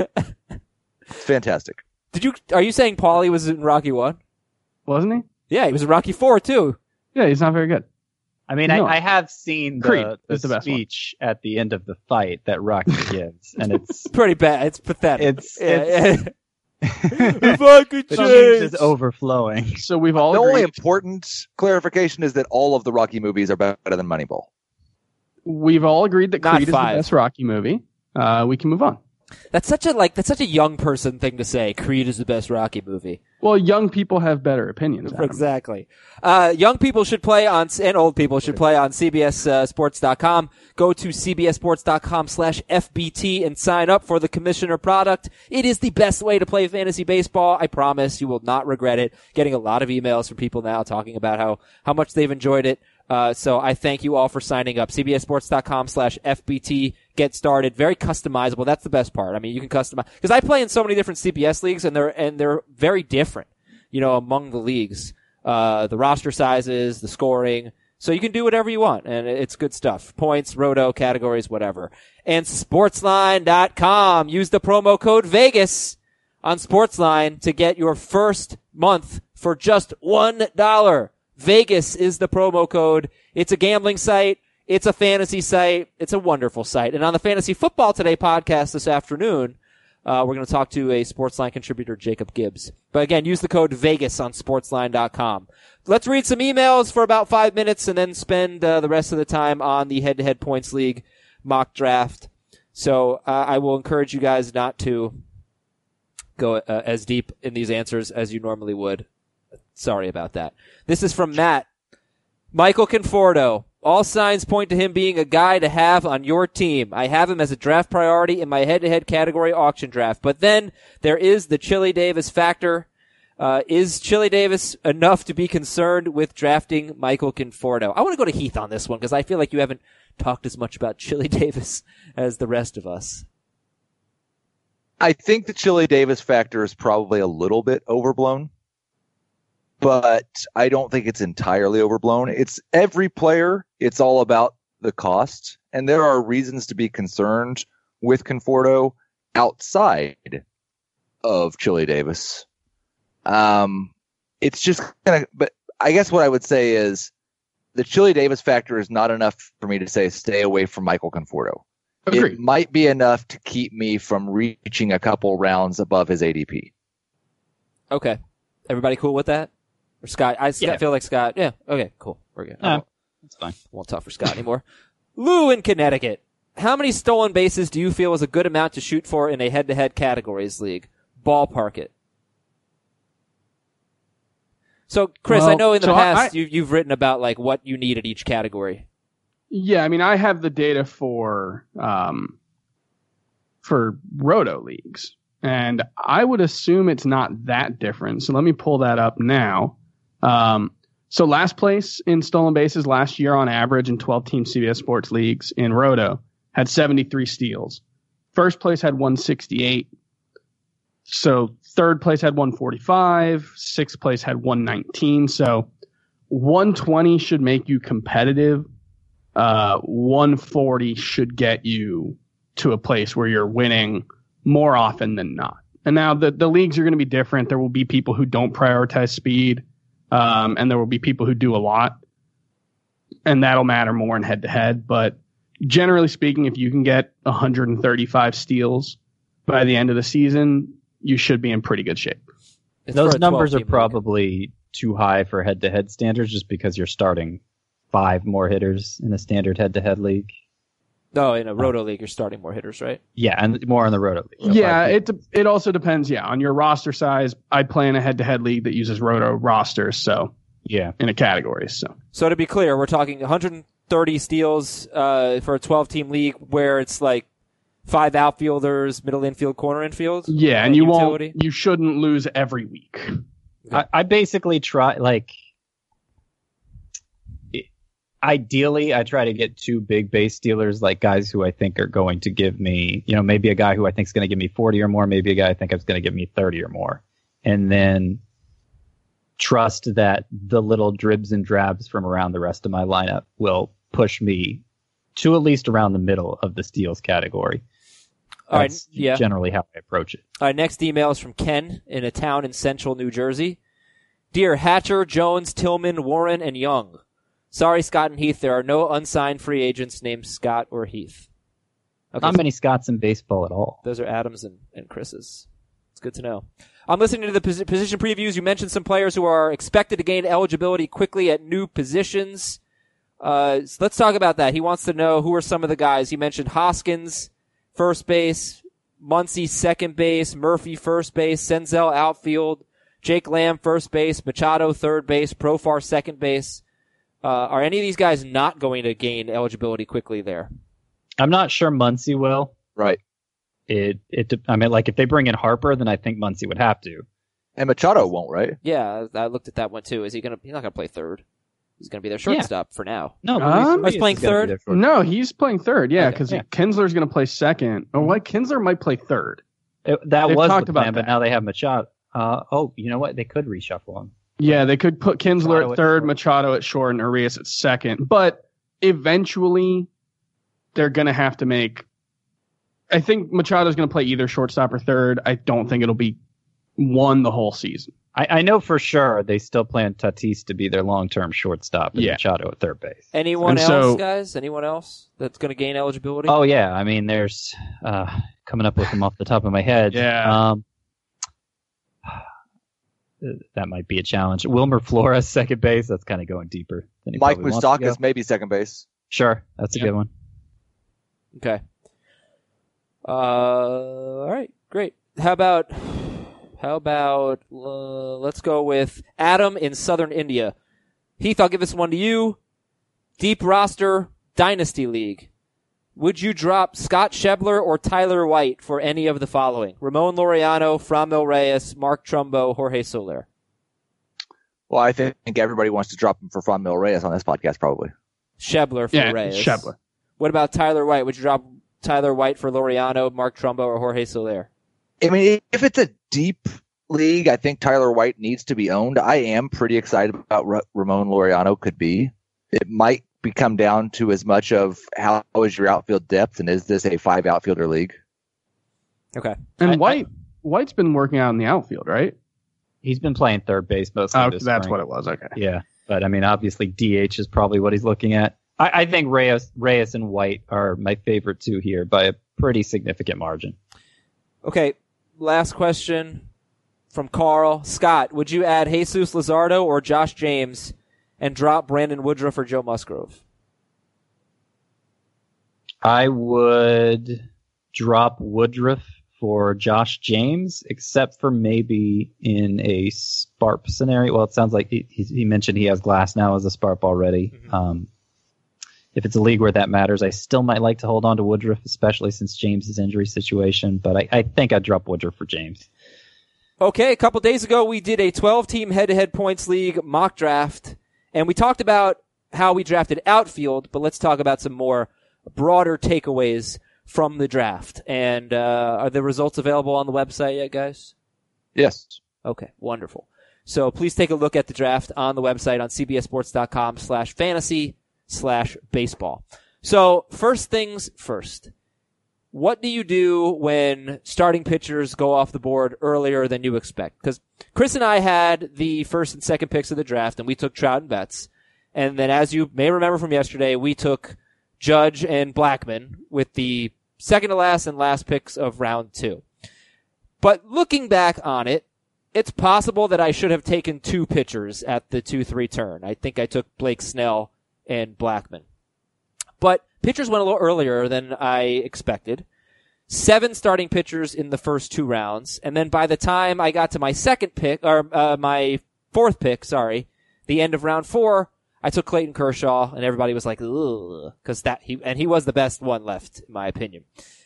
It's fantastic. Did you? Are you saying Paulie was in Rocky one? Wasn't he? Yeah, he was in Rocky four too. Yeah, he's not very good. I mean, No. I, I have seen the, Creed the, is the best one. speech at the end of the fight that Rocky gives, and it's Pretty bad. It's pathetic. It's- Yeah, it's- yeah. If I could the change. change is overflowing. So we've all The agreed. only important clarification is that all of the Rocky movies are better than Moneyball. We've all agreed that Not Creed five. is the best Rocky movie. Uh, we can move on. That's such a like. That's such a young person thing to say. Creed is the best Rocky movie. Well, young people have better opinions. Adam. Exactly. Uh, young people should play on, and old people should play on C B S sports dot com. Go to C B S sports dot com slash F B T and sign up for the commissioner product. It is the best way to play fantasy baseball. I promise you will not regret it. Getting a lot of emails from people now talking about how, how much they've enjoyed it. Uh, so I thank you all for signing up. C B S sports dot com slash F B T. Get started. Very customizable. That's the best part. I mean, you can customize, because I play in so many different C B S leagues and they're, and they're very different, you know, among the leagues. Uh, the roster sizes, the scoring. So you can do whatever you want, and it's good stuff. Points, roto, categories, whatever. And sportsline dot com. Use the promo code Vegas on Sportsline to get your first month for just one dollar. Vegas is the promo code. It's a gambling site. It's a fantasy site. It's a wonderful site. And on the Fantasy Football Today podcast this afternoon, uh, we're going to talk to a Sportsline contributor, Jacob Gibbs. But again, use the code Vegas on sportsline dot com. Let's read some emails for about five minutes and then spend uh, the rest of the time on the head-to-head points league mock draft. So uh, I will encourage you guys not to go uh, as deep in these answers as you normally would. Sorry about that. This is from Matt. Michael Conforto. All signs point to him being a guy to have on your team. I have him as a draft priority in my head-to-head category auction draft. But then there is the Chili Davis factor. Uh, is Chili Davis enough to be concerned with drafting Michael Conforto? I want to go to Heath on this one because I feel like you haven't talked as much about Chili Davis as the rest of us. I think the Chili Davis factor is probably a little bit overblown, but I don't think it's entirely overblown. It's every player. It's all about the cost, and there are reasons to be concerned with Conforto outside of Chili Davis. Um, it's just kind of, but I guess what I would say is the Chili Davis factor is not enough for me to say stay away from Michael Conforto. Agreed. It might be enough to keep me from reaching a couple rounds above his A D P. Okay. Everybody cool with that? Or Scott? I Yeah. feel like Scott. Yeah. Okay, cool. We're good. I Uh, won't, That's fine. won't talk for Scott anymore. Lou in Connecticut. How many stolen bases do you feel is a good amount to shoot for in a head-to-head categories league? Ballpark it. So, Chris, I Well, know in the so I- past I- you, you've written about like what you need at each category. Yeah, I mean, I have the data for um, for roto leagues, and I would assume it's not that different. So let me pull that up now. Um, so last place in stolen bases last year on average in twelve-team C B S Sports leagues in roto had seventy-three steals. First place had one sixty-eight. So third place had one forty-five. Sixth place had one nineteen. So one twenty should make you competitive. Uh, one forty should get you to a place where you're winning more often than not. And now the, the leagues are going to be different. There will be people who don't prioritize speed, um, and there will be people who do a lot. And that'll matter more in head-to-head. But generally speaking, if you can get one hundred thirty-five steals by the end of the season, you should be in pretty good shape. It's Those for a numbers are twelve-team league. probably too high for head-to-head standards just because you're starting five more hitters in a standard head-to-head league. No, in a Roto League, you're starting more hitters, right? Yeah, and more on the Roto league. So Yeah, five it de- it also depends, yeah, on your roster size. I play in a head-to-head league that uses Roto rosters, so yeah. in a category, so. So to be clear, we're talking one hundred thirty steals uh, for a twelve-team league where it's like five outfielders, middle infield, corner infield. Yeah, and you utility. won't, you shouldn't lose every week. I, I basically try, like, it- ideally, I try to get two big base stealers, like guys who I think are going to give me, you know, maybe a guy who I think is going to give me forty or more, maybe a guy I think is going to give me thirty or more. And then trust that the little dribs and drabs from around the rest of my lineup will push me to at least around the middle of the steals category. All right, That's yeah. generally how I approach it. All right, next email is from Ken in a town in central New Jersey. Dear Hatcher, Jones, Tillman, Warren, and Young. Sorry, Scott and Heath, there are no unsigned free agents named Scott or Heath. Okay, Not so many Scots in baseball at all. those are Adams and, and Chris's. It's good to know. I'm listening to the posi- position previews. You mentioned some players who are expected to gain eligibility quickly at new positions. Uh, so let's talk about that. He wants to know who are some of the guys. He mentioned Hoskins, first base, Muncy, second base, Murphy, first base, Senzel, outfield, Jake Lamb, first base, Machado, third base, Profar, second base. Uh, are any of these guys not going to gain eligibility quickly there? I'm not sure Muncy will. Right. It, it, I mean, like if they bring in Harper, then I think Muncy would have to. And Machado won't, right? Yeah, I looked at that one too. Is he gonna? He's not gonna play third. He's gonna be their shortstop for now. No, Um, Luis He's playing is gonna be third? their short- No, he's playing third, yeah, Okay, because yeah. Kinsler's going to play second. Oh, what? Kinsler might play third. It- that They've was talked the about plan, but that. now they have Machado. Uh, oh, you know what? They could reshuffle him. Yeah, they could put Kinsler Machado at at third, short. Machado at short, and Arias at second. But eventually, they're going to have to make. I think Machado's going to play either shortstop or third. I don't think it'll be one the whole season. I, I know for sure they still plan Tatis to be their long-term shortstop and Yeah. Machado at third base. Anyone And else, so- guys? Anyone else that's going to gain eligibility? Oh yeah, I mean, there's uh, coming up with them off the top of my head. Yeah. Um, that might be a challenge. Wilmer Flores, second base. That's kind of going deeper. Than he Mike probably wants to go. Moustakas, maybe second base. Sure, that's a Yep. good one. Okay. Uh, all right, great. How about how about uh, let's go with Adam in Southern India. Heath, I'll give this one to you. Deep roster dynasty league. Would you drop Scott Schebler or Tyler White for any of the following? Ramon Laureano, Franmil Reyes, Mark Trumbo, Jorge Soler. Well, I think everybody wants to drop him for Franmil Reyes on this podcast, probably. Schebler for Yeah, Reyes. Schebler. What about Tyler White? Would you drop Tyler White for Laureano, Mark Trumbo, or Jorge Soler? I mean, if it's a deep league, I think Tyler White needs to be owned. I am pretty excited about what Ramon Laureano could be. It might become down to as much of how is your outfield depth, and is this a five outfielder league? Okay. And I- White White's been working out in the outfield, right? He's been playing third base mostly. Oh, this that's spring. what it was. Okay. Yeah, but I mean, obviously D H is probably what he's looking at. I, I think Reyes, Reyes and White are my favorite two here by a pretty significant margin. Okay, last question from Carl. Scott, would you add Jesus Luzardo or Josh James and drop Brandon Woodruff or Joe Musgrove? I would drop Woodruff for Josh James, except for maybe in a Sparp scenario. Well, it sounds like he, he mentioned he has Glass now as a Sparp already. Mm-hmm. Um, if it's a league where that matters, I still might like to hold on to Woodruff, especially since James's injury situation. But I, I think I'd drop Woodruff for James. Okay, a couple days ago we did a twelve-team head-to-head points league mock draft, and we talked about how we drafted outfield, but let's talk about some more broader takeaways from the draft. And uh, are the results available on the website yet, guys? Yes. Okay, wonderful. So please take a look at the draft on the website on cbssports.com slash fantasy slash baseball. So first things first. What do you do when starting pitchers go off the board earlier than you expect? Because Chris and I had the first and second picks of the draft, and we took Trout and Betts. And then, as you may remember from yesterday, we took Judge and Blackmon with the second to last and last picks of round two. But looking back on it, it's possible that I should have taken two pitchers at the two three turn. I think I took Blake Snell and Blackmon. But pitchers went a little earlier than I expected. Seven starting pitchers in the first two rounds. And then by the time I got to my second pick, or uh, my fourth pick, sorry, the end of round four, I took Clayton Kershaw, and everybody was like, ugh, because that, he, and he was the best one left, in my opinion.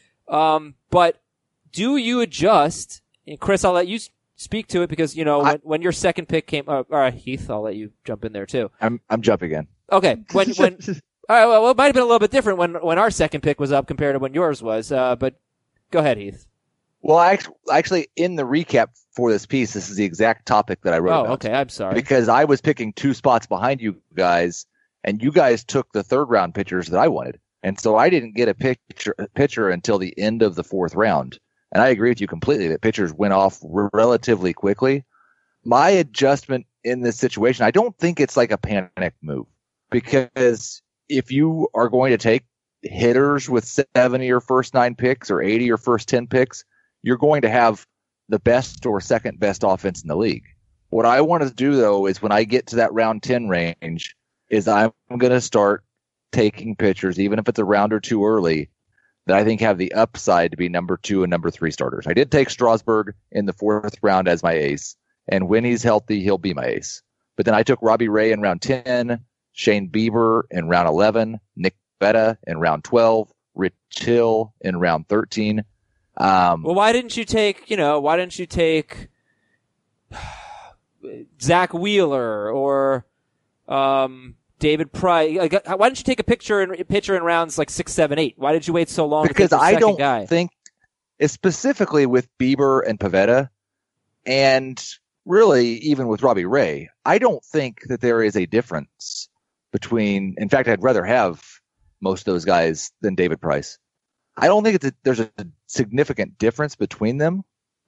Um, but do you adjust, and Chris, I'll let you speak to it because, you know, I, when, when your second pick came, uh, all right, Heath, I'll let you jump in there too. I'm, I'm jumping in. Okay. When, when, all right, well, it might have been a little bit different when, when our second pick was up compared to when yours was, uh, but go ahead, Heath. Well, I actually, actually, in the recap for this piece, this is the exact topic that I wrote oh, about. okay, I'm sorry. Because I was picking two spots behind you guys, and you guys took the third round pitchers that I wanted. And so I didn't get a pitcher, pitcher until the end of the fourth round. And I agree with you completely that pitchers went off r- relatively quickly. My adjustment in this situation, I don't think it's like a panic move. Because if you are going to take hitters with seventy or first nine picks or eighty or first ten picks, you're going to have the best or second best offense in the league. What I want to do, though, is when I get to that round ten range, is I'm going to start taking pitchers, even if it's a round or two early, that I think have the upside to be number two and number three starters. I did take Strasburg in the fourth round as my ace, and when he's healthy, he'll be my ace. But then I took Robbie Ray in round ten, Shane Bieber in round eleven, Nick Betta in round twelve, Rich Hill in round thirteen. Um, well, why didn't you take, you know, why didn't you take Zach Wheeler or um, David Price? Like, why didn't you take a picture in, pitcher in rounds like six, seven, eight? Why did you wait so long because to take your I don't guy? think, specifically with Bieber and Pivetta, and really even with Robbie Ray, I don't think that there is a difference between, in fact, I'd rather have most of those guys than David Price. I don't think it's a, there's a significant difference between them,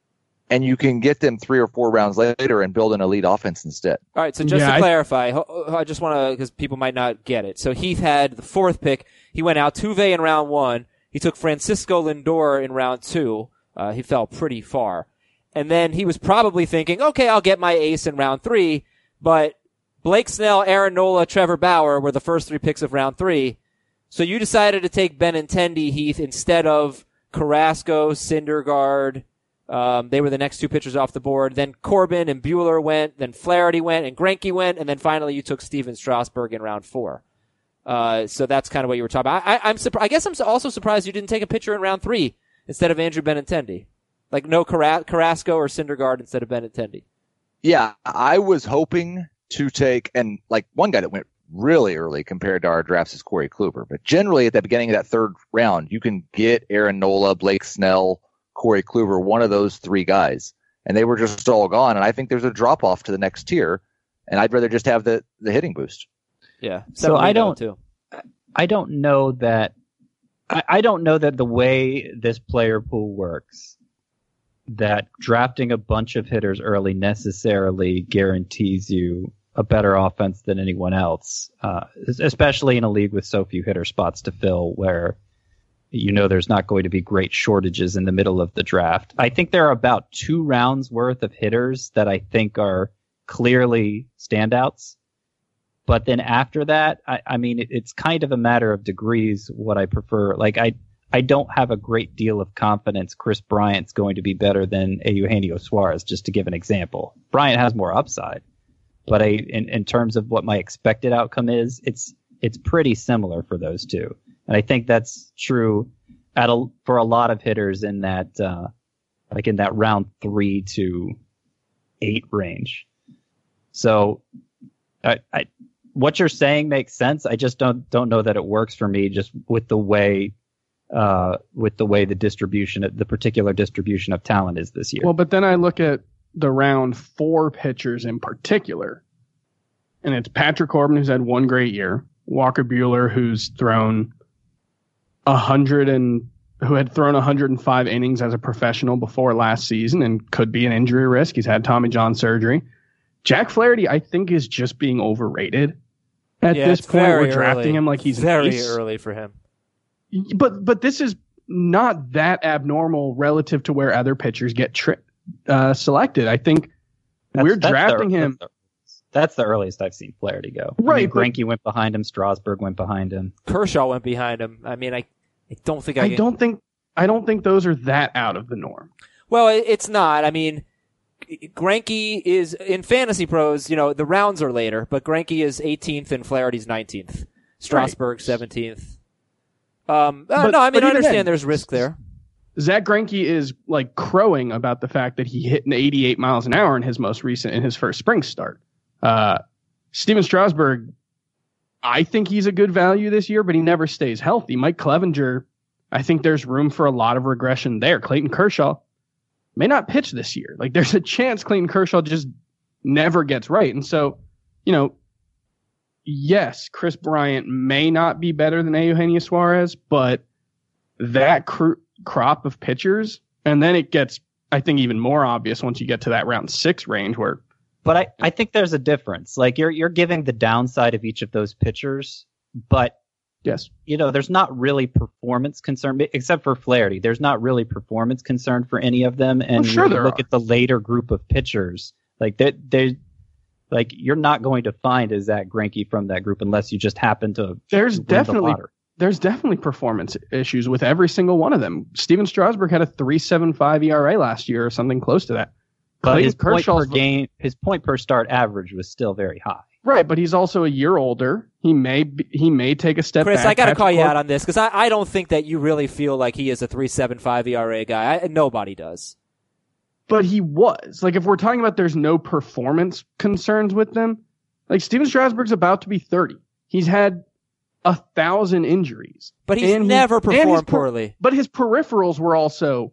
and you can get them three or four rounds later and build an elite offense instead. All right, so just yeah, to I, clarify, I just want to, because people might not get it. So Heath had the fourth pick. He went Altuve in round one. He took Francisco Lindor in round two. Uh, he fell pretty far. And then he was probably thinking, okay, I'll get my ace in round three, but Blake Snell, Aaron Nola, Trevor Bauer were the first three picks of round three. So you decided to take Benintendi, Heath, instead of Carrasco, Syndergaard. Um, they were the next two pitchers off the board. Then Corbin and Buehler went. Then Flaherty went and Greinke went. And then finally you took Steven Strasburg in round four. Uh, so that's kind of what you were talking about. I, I, I'm surprised. I guess I'm also surprised you didn't take a pitcher in round three instead of Andrew Benintendi. Like no Carra- Carrasco or Syndergaard instead of Benintendi. Yeah, I was hoping to take, and like one guy that went really early compared to our drafts is Corey Kluber. But generally at the beginning of that third round, you can get Aaron Nola, Blake Snell, Corey Kluber, one of those three guys. And they were just all gone. And I think there's a drop off to the next tier. And I'd rather just have the, the hitting boost. Yeah. So I don't, too. I don't know that, I, I don't know that the way this player pool works, that drafting a bunch of hitters early necessarily guarantees you a better offense than anyone else, uh, especially in a league with so few hitter spots to fill where you know there's not going to be great shortages in the middle of the draft. I think there are about two rounds worth of hitters that I think are clearly standouts. But then after that, I, I mean, it, it's kind of a matter of degrees what I prefer. Like, I I don't have a great deal of confidence Chris Bryant's going to be better than Eugenio Suarez, just to give an example. Bryant has more upside. But I, in, in terms of what my expected outcome is, it's it's pretty similar for those two. And I think that's true at a, for a lot of hitters in that, uh, like in that round three to eight range. So I, I, what you're saying makes sense. I just don't don't know that it works for me just with the way uh, with the way the distribution, the particular distribution of talent is this year. Well, but then I look at the round four pitchers in particular. And it's Patrick Corbin, who's had one great year. Walker Buehler, who's thrown a hundred and who had thrown one hundred five innings as a professional before last season and could be an injury risk. He's had Tommy John surgery. Jack Flaherty, I think, is just being overrated at yeah, this point. We're early. drafting him like he's very an ace. early for him. But but this is not that abnormal relative to where other pitchers get tri- uh, selected. I think That's, we're that's drafting the, him. That's the, that's the earliest I've seen Flaherty go. Right, I mean, but- Greinke went behind him. Strasburg went behind him. Kershaw went behind him. I mean, I, I don't think I, I can... don't think I don't think those are that out of the norm. Well, it- it's not. I mean, Greinke is in Fantasy Pros. You know, the rounds are later, but Greinke is eighteenth and Flaherty's nineteenth. Strasburg seventeenth. Um, uh, But- no, I mean but I even understand then, there's risk there. Zach Greinke is like crowing about the fact that he hit an eighty-eight miles an hour in his most recent in his first spring start. Uh, Steven Strasburg, I think he's a good value this year, but he never stays healthy. Mike Clevenger, I think there's room for a lot of regression there. Clayton Kershaw may not pitch this year. Like there's a chance Clayton Kershaw just never gets right. And so, you know, yes, Chris Bryant may not be better than Eugenio Suarez, but that cr- crop of pitchers, and then it gets, I think, even more obvious once you get to that round six range where. But I, I think there's a difference. Like you're you're giving the downside of each of those pitchers, but yes, you know, there's not really performance concern except for Flaherty. There's not really performance concern for any of them. And Well, sure when you there look are. at the later group of pitchers, like they they like you're not going to find a Zach Greinke from that group unless you just happen to there's win the definitely lottery. there's definitely performance issues with every single one of them. Steven Strasburg had a three point seven five E R A last year or something close to that. But Clayton his point per Kershaw's game, his point per start average was still very high. right, but he's also a year older. He may be, he may take a step Chris, back. I got to Patrick call you Corbin- out on this because I, I don't think that you really feel like he is a three point seven five E R A guy. I, nobody does. But he was. Like, if we're talking about there's no performance concerns with them, like, Steven Strasburg's about to be thirty. He's had a thousand injuries. But he's And he- never and his performed per- poorly. But his peripherals were also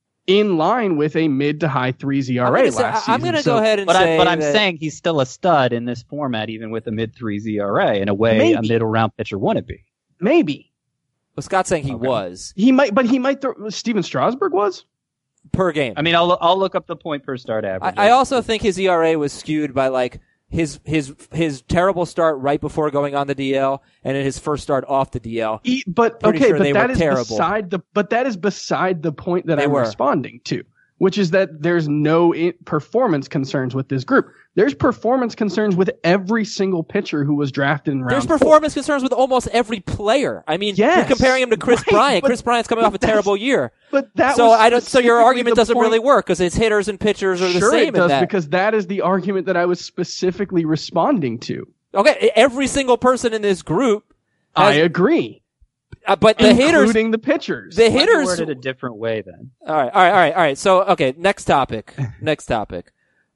in line with a mid to high threes E R A I'm gonna say- last I'm season. going to So- go ahead and But, say I, but I'm that- saying he's still a stud in this format, even with a mid threes E R A, in a way Maybe. a middle round pitcher wouldn't be. Maybe. Well, Scott's saying he Okay. was He might, but he might throw, Steven Strasburg was? per game. I mean, I'll I'll look up the point per start average. I, I also think his E R A was skewed by like his his his terrible start right before going on the D L and then his first start off the D L. He, but, Pretty okay, sure but they that were is terrible. beside the, but that is beside the point that They I'm were. responding to, which is that there's no i- performance concerns with this group. There's performance concerns with every single pitcher who was drafted in round There's four. performance concerns with almost every player. I mean, Yes, you're comparing him to Chris right, Bryant. but- Chris Bryant's coming but off a that's- terrible year. But that So was I don't. So your specifically argument the doesn't point- really work because his hitters and pitchers are the Sure same it does, in that. because that is the argument that I was specifically responding to. Okay, every single person in this group. I Has, agree, uh, but the hitters, including the pitchers. the Let me hitters. word it a different way then. All right, all right, all right, all right. So, okay, next topic. Next topic.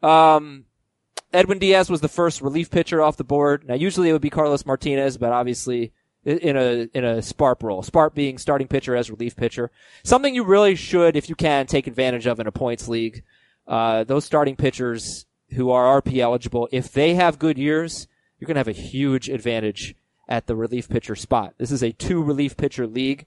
Um, Edwin Diaz was the first relief pitcher off the board. Now, usually it would be Carlos Martinez, but obviously in a in a Sparp role. Sparp being starting pitcher as relief pitcher. Something you really should, if you can, take advantage of in a points league. Uh, those starting pitchers who are R P eligible, if they have good years, you're going to have a huge advantage at the relief pitcher spot. This is a two relief pitcher league.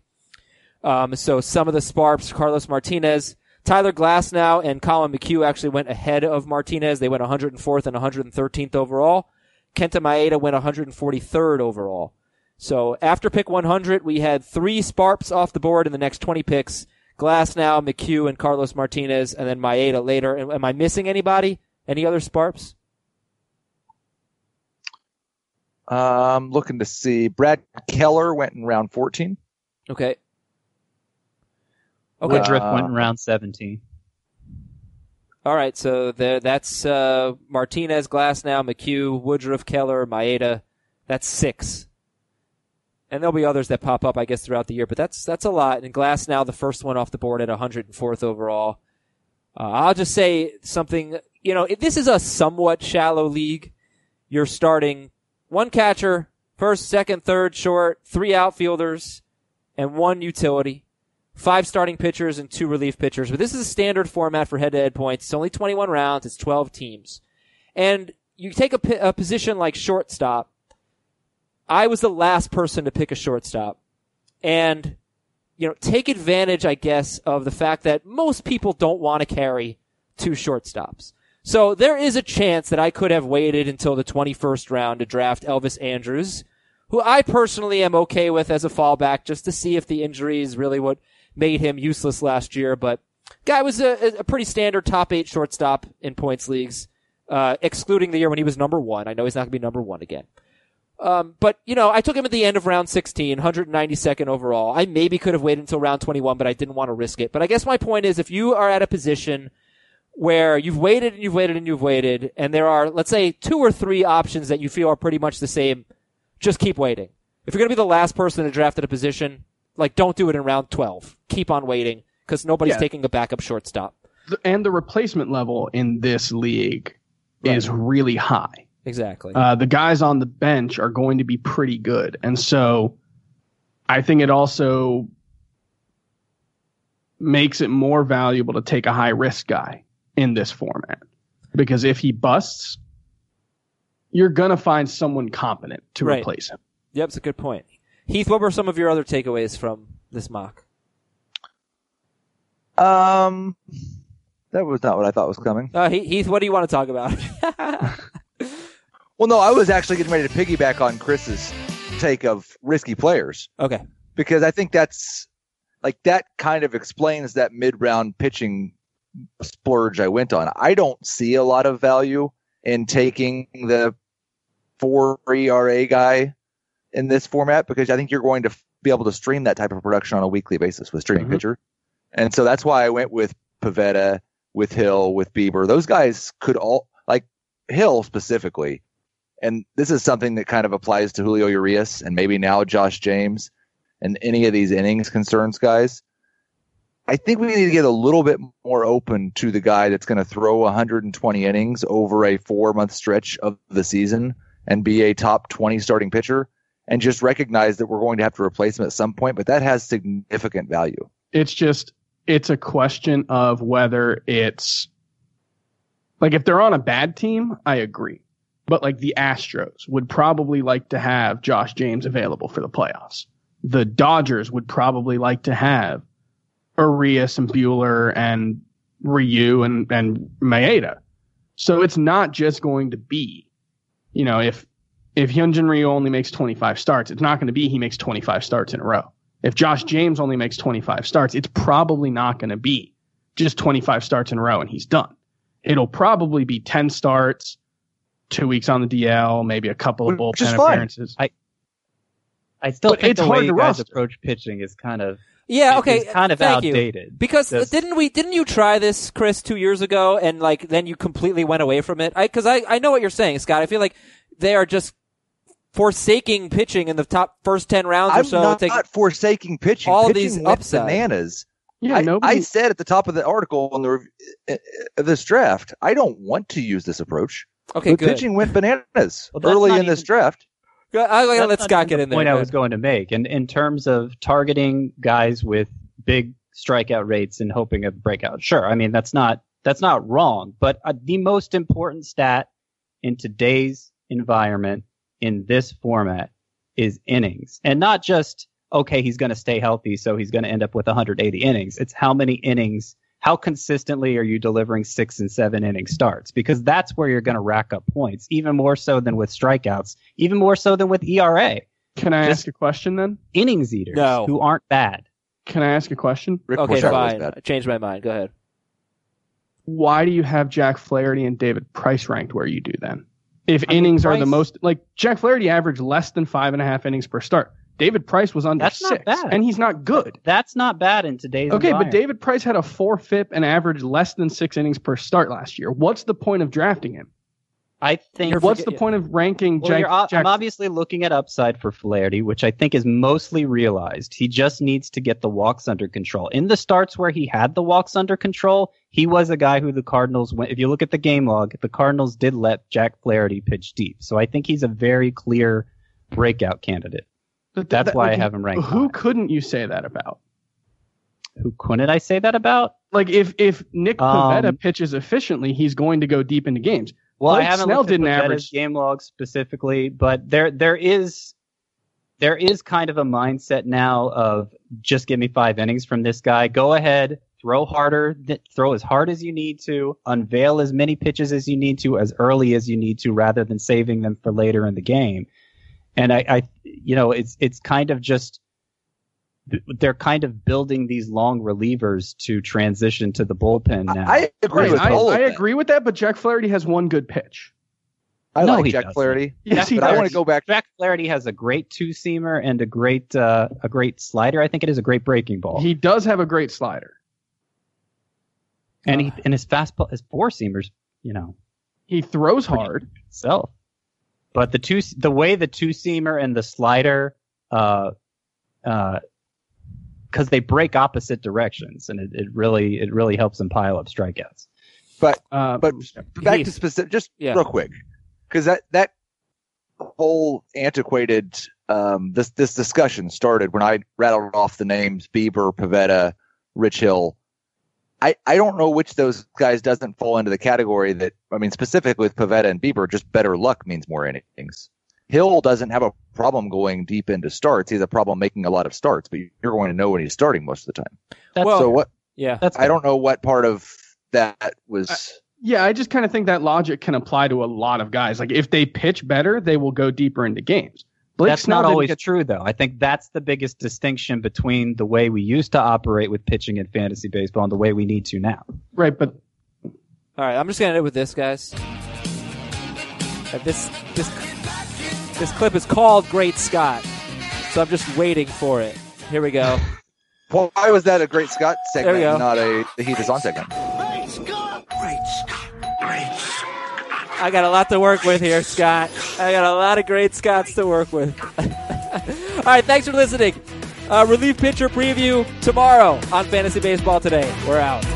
Um, so some of the Sparps, Carlos Martinez, Tyler Glasnow, and Colin McHugh actually went ahead of Martinez. They went one hundred fourth and one hundred thirteenth overall. Kenta Maeda went one hundred forty-third overall. So after pick one hundred, we had three Sparps off the board in the next twenty picks. Glasnow, McHugh, and Carlos Martinez, and then Maeda later. Am, am I missing anybody? Any other Sparps? Um, looking to see. Brad Keller went in round fourteen. Okay. Okay. Woodruff Uh, went in round seventeen. All right, so there, that's uh, Martinez, Glasnow, McHugh, Woodruff, Keller, Maeda. That's six. And there'll be others that pop up, I guess, throughout the year, but that's that's a lot. And Glasnow, the first one off the board at one hundred fourth overall. Uh, I'll just say something, you know, this is a somewhat shallow league. You're starting one catcher, first, second, third, short, three outfielders, and one utility. five starting pitchers and two relief pitchers. But this is a standard format for head-to-head points. It's only twenty-one rounds. It's twelve teams. And you take a, a position like shortstop. I was the last person to pick a shortstop. And, you know, take advantage, I guess, of the fact that most people don't want to carry two shortstops. So there is a chance that I could have waited until the twenty-first round to draft Elvis Andrus, who I personally am okay with as a fallback, just to see if the injury is really what made him useless last year. But guy was a, a pretty standard top eight shortstop in points leagues, uh, excluding the year when he was number one. I know he's not going to be number one again. Um, but, you know, I took him at the end of round sixteen, one hundred ninety-second overall. I maybe could have waited until round twenty-one, but I didn't want to risk it. But I guess my point is, if you are at a position where you've waited and you've waited and you've waited, and there are, let's say, two or three options that you feel are pretty much the same, just keep waiting. If you're going to be the last person to draft at a position, like, don't do it in round twelve. Keep on waiting, because nobody's Yeah. taking a backup shortstop. And the replacement level in this league Right. is really high. Exactly. Uh, the guys on the bench are going to be pretty good. And so I think it also makes it more valuable to take a high risk guy in this format, because if he busts, you're going to find someone competent to Right. replace him. Yep, it's a good point. Heath, what were some of your other takeaways from this mock? Um, that was not what I thought was coming. Uh, Heath, what do you want to talk about? Well, no, I was actually getting ready to piggyback on Chris's take of risky players, Okay. because I think that's like that kind of explains that mid-round pitching splurge I went on. I don't see a lot of value in taking the four E R A guy in this format, because I think you're going to be able to stream that type of production on a weekly basis with streaming Mhm. pitcher. And so that's why I went with Pivetta, with Hill, with Bieber. Those guys could all, like Hill specifically, and this is something that kind of applies to Julio Urias and maybe now Josh James and any of these innings concerns guys. I think we need to get a little bit more open to the guy that's going to throw one hundred twenty innings over a four-month stretch of the season and be a top twenty starting pitcher, and just recognize that we're going to have to replace him at some point, but that has significant value. It's just, it's a question of whether it's like, if they're on a bad team, I agree. But like the Astros would probably like to have Josh James available for the playoffs. The Dodgers would probably like to have Urias and Buehler and Ryu and, and Maeda. So it's not just going to be, you know, if, if Hyunjin Ryu only makes twenty-five starts, it's not going to be he makes twenty-five starts in a row. If Josh James only makes twenty-five starts, it's probably not going to be just twenty-five starts in a row and he's done. It'll probably be ten starts, two weeks on the D L, maybe a couple of Which is bullpen fine. appearances. I I still But think it's the hard way to you guys roster. approach pitching is kind of Yeah, is okay. kind of thank you. outdated. Because This- didn't we? Didn't you try this, Chris, two years ago, and like then you completely went away from it? I because I I know what you're saying, Scott. I feel like they are just forsaking pitching in the top first ten rounds or I'm so. not, Take- not forsaking pitching. all of pitching these went upside. bananas. Yeah, I, nobody. I said at the top of the article on the rev- uh, uh, this draft, I don't want to use this approach. okay, But good. pitching went bananas Well, that's early not in this even- draft. Good. I'm gonna That's let not Scott even get the in there. point Go I ahead. was going to make, and in terms of targeting guys with big strikeout rates and hoping of breakout, sure. I mean that's not that's not wrong, but uh, the most important stat in today's environment in this format is innings, and not just okay, he's going to stay healthy, so he's going to end up with one hundred eighty innings. It's how many innings. How consistently are you delivering six and seven inning starts? Because that's where you're going to rack up points, even more so than with strikeouts, even more so than with E R A. Can I Just- ask a question then? Innings eaters No. who aren't bad. Can I ask a question? Rick Okay, Porcello was fine. bad. I changed my mind. Go ahead. Why do you have Jack Flaherty and David Price ranked where you do then? If I mean, innings are the Price- most, like Jack Flaherty averaged less than five and a half innings per start. David Price was under That's not six, bad. and he's not good. That's not bad in today's Okay, but environment. David Price had a four F I P and averaged less than six innings per start last year. What's the point of drafting him? I think What's forget- the point of ranking well, Jack? you're, o- Jack I'm obviously looking at upside for Flaherty, which I think is mostly realized. He just needs to get the walks under control. In the starts where he had the walks under control, he was a guy who the Cardinals went. If you look at the game log, the Cardinals did let Jack Flaherty pitch deep. So I think he's a very clear breakout candidate. But th- That's that- why I like, have him ranked Who high. couldn't you say that about? who couldn't I say that about? Like if if Nick Pivetta Um, pitches efficiently, he's going to go deep into games. Well, Blake I haven't Snell looked at didn't Pavetta's average. game log specifically, but there there is there is kind of a mindset now of just give me five innings from this guy. Go ahead, throw harder, th- throw as hard as you need to, unveil as many pitches as you need to, as early as you need to, rather than saving them for later in the game. And I, I you know, it's it's kind of just they're kind of building these long relievers to transition to the bullpen now. I agree Right, with I, all of I that. agree with that, but Jack Flaherty has one good pitch. I No, like he Jack doesn't. Flaherty, Yes, he but I does. want to go back. Jack Flaherty has a great two-seamer and a great uh, a great slider. I think it is a great breaking ball. He does have a great slider. and he and his fastball, his four-seamers, you know, He throws hard. itself. But the two, the way the two-seamer and the slider, uh, uh, because they break opposite directions, and it, it really it really helps him pile up strikeouts. But Uh, but back Heath. to specific, just Yeah. real quick, because that that whole antiquated um, this this discussion started when I rattled off the names Bieber, Pivetta, Rich Hill. I, I don't know which of those guys doesn't fall into the category that, I mean, specifically with Pivetta and Bieber, just better luck means more innings. Hill doesn't have a problem going deep into starts. He has a problem making a lot of starts, but you're going to know when he's starting most of the time. That's, Well, so what? Yeah. that's I don't know what part of that was. yeah, I just kind of think that logic can apply to a lot of guys. Like if they pitch better, they will go deeper into games. Blake That's Snell not didn't always get- true, though. I think that's the biggest distinction between the way we used to operate with pitching in fantasy baseball and the way we need to now. right, but All right, I'm just gonna end it with this, guys. Uh, this this this clip is called "Great Scott," so I'm just waiting for it. Here we go. Why was that a Great Scott segment, There we go. and not a the Heat is on segment? I got a lot to work with here, Scott. I got a lot of great Scots to work with. All right, thanks for listening. Uh, relief pitcher preview tomorrow on Fantasy Baseball Today. We're out.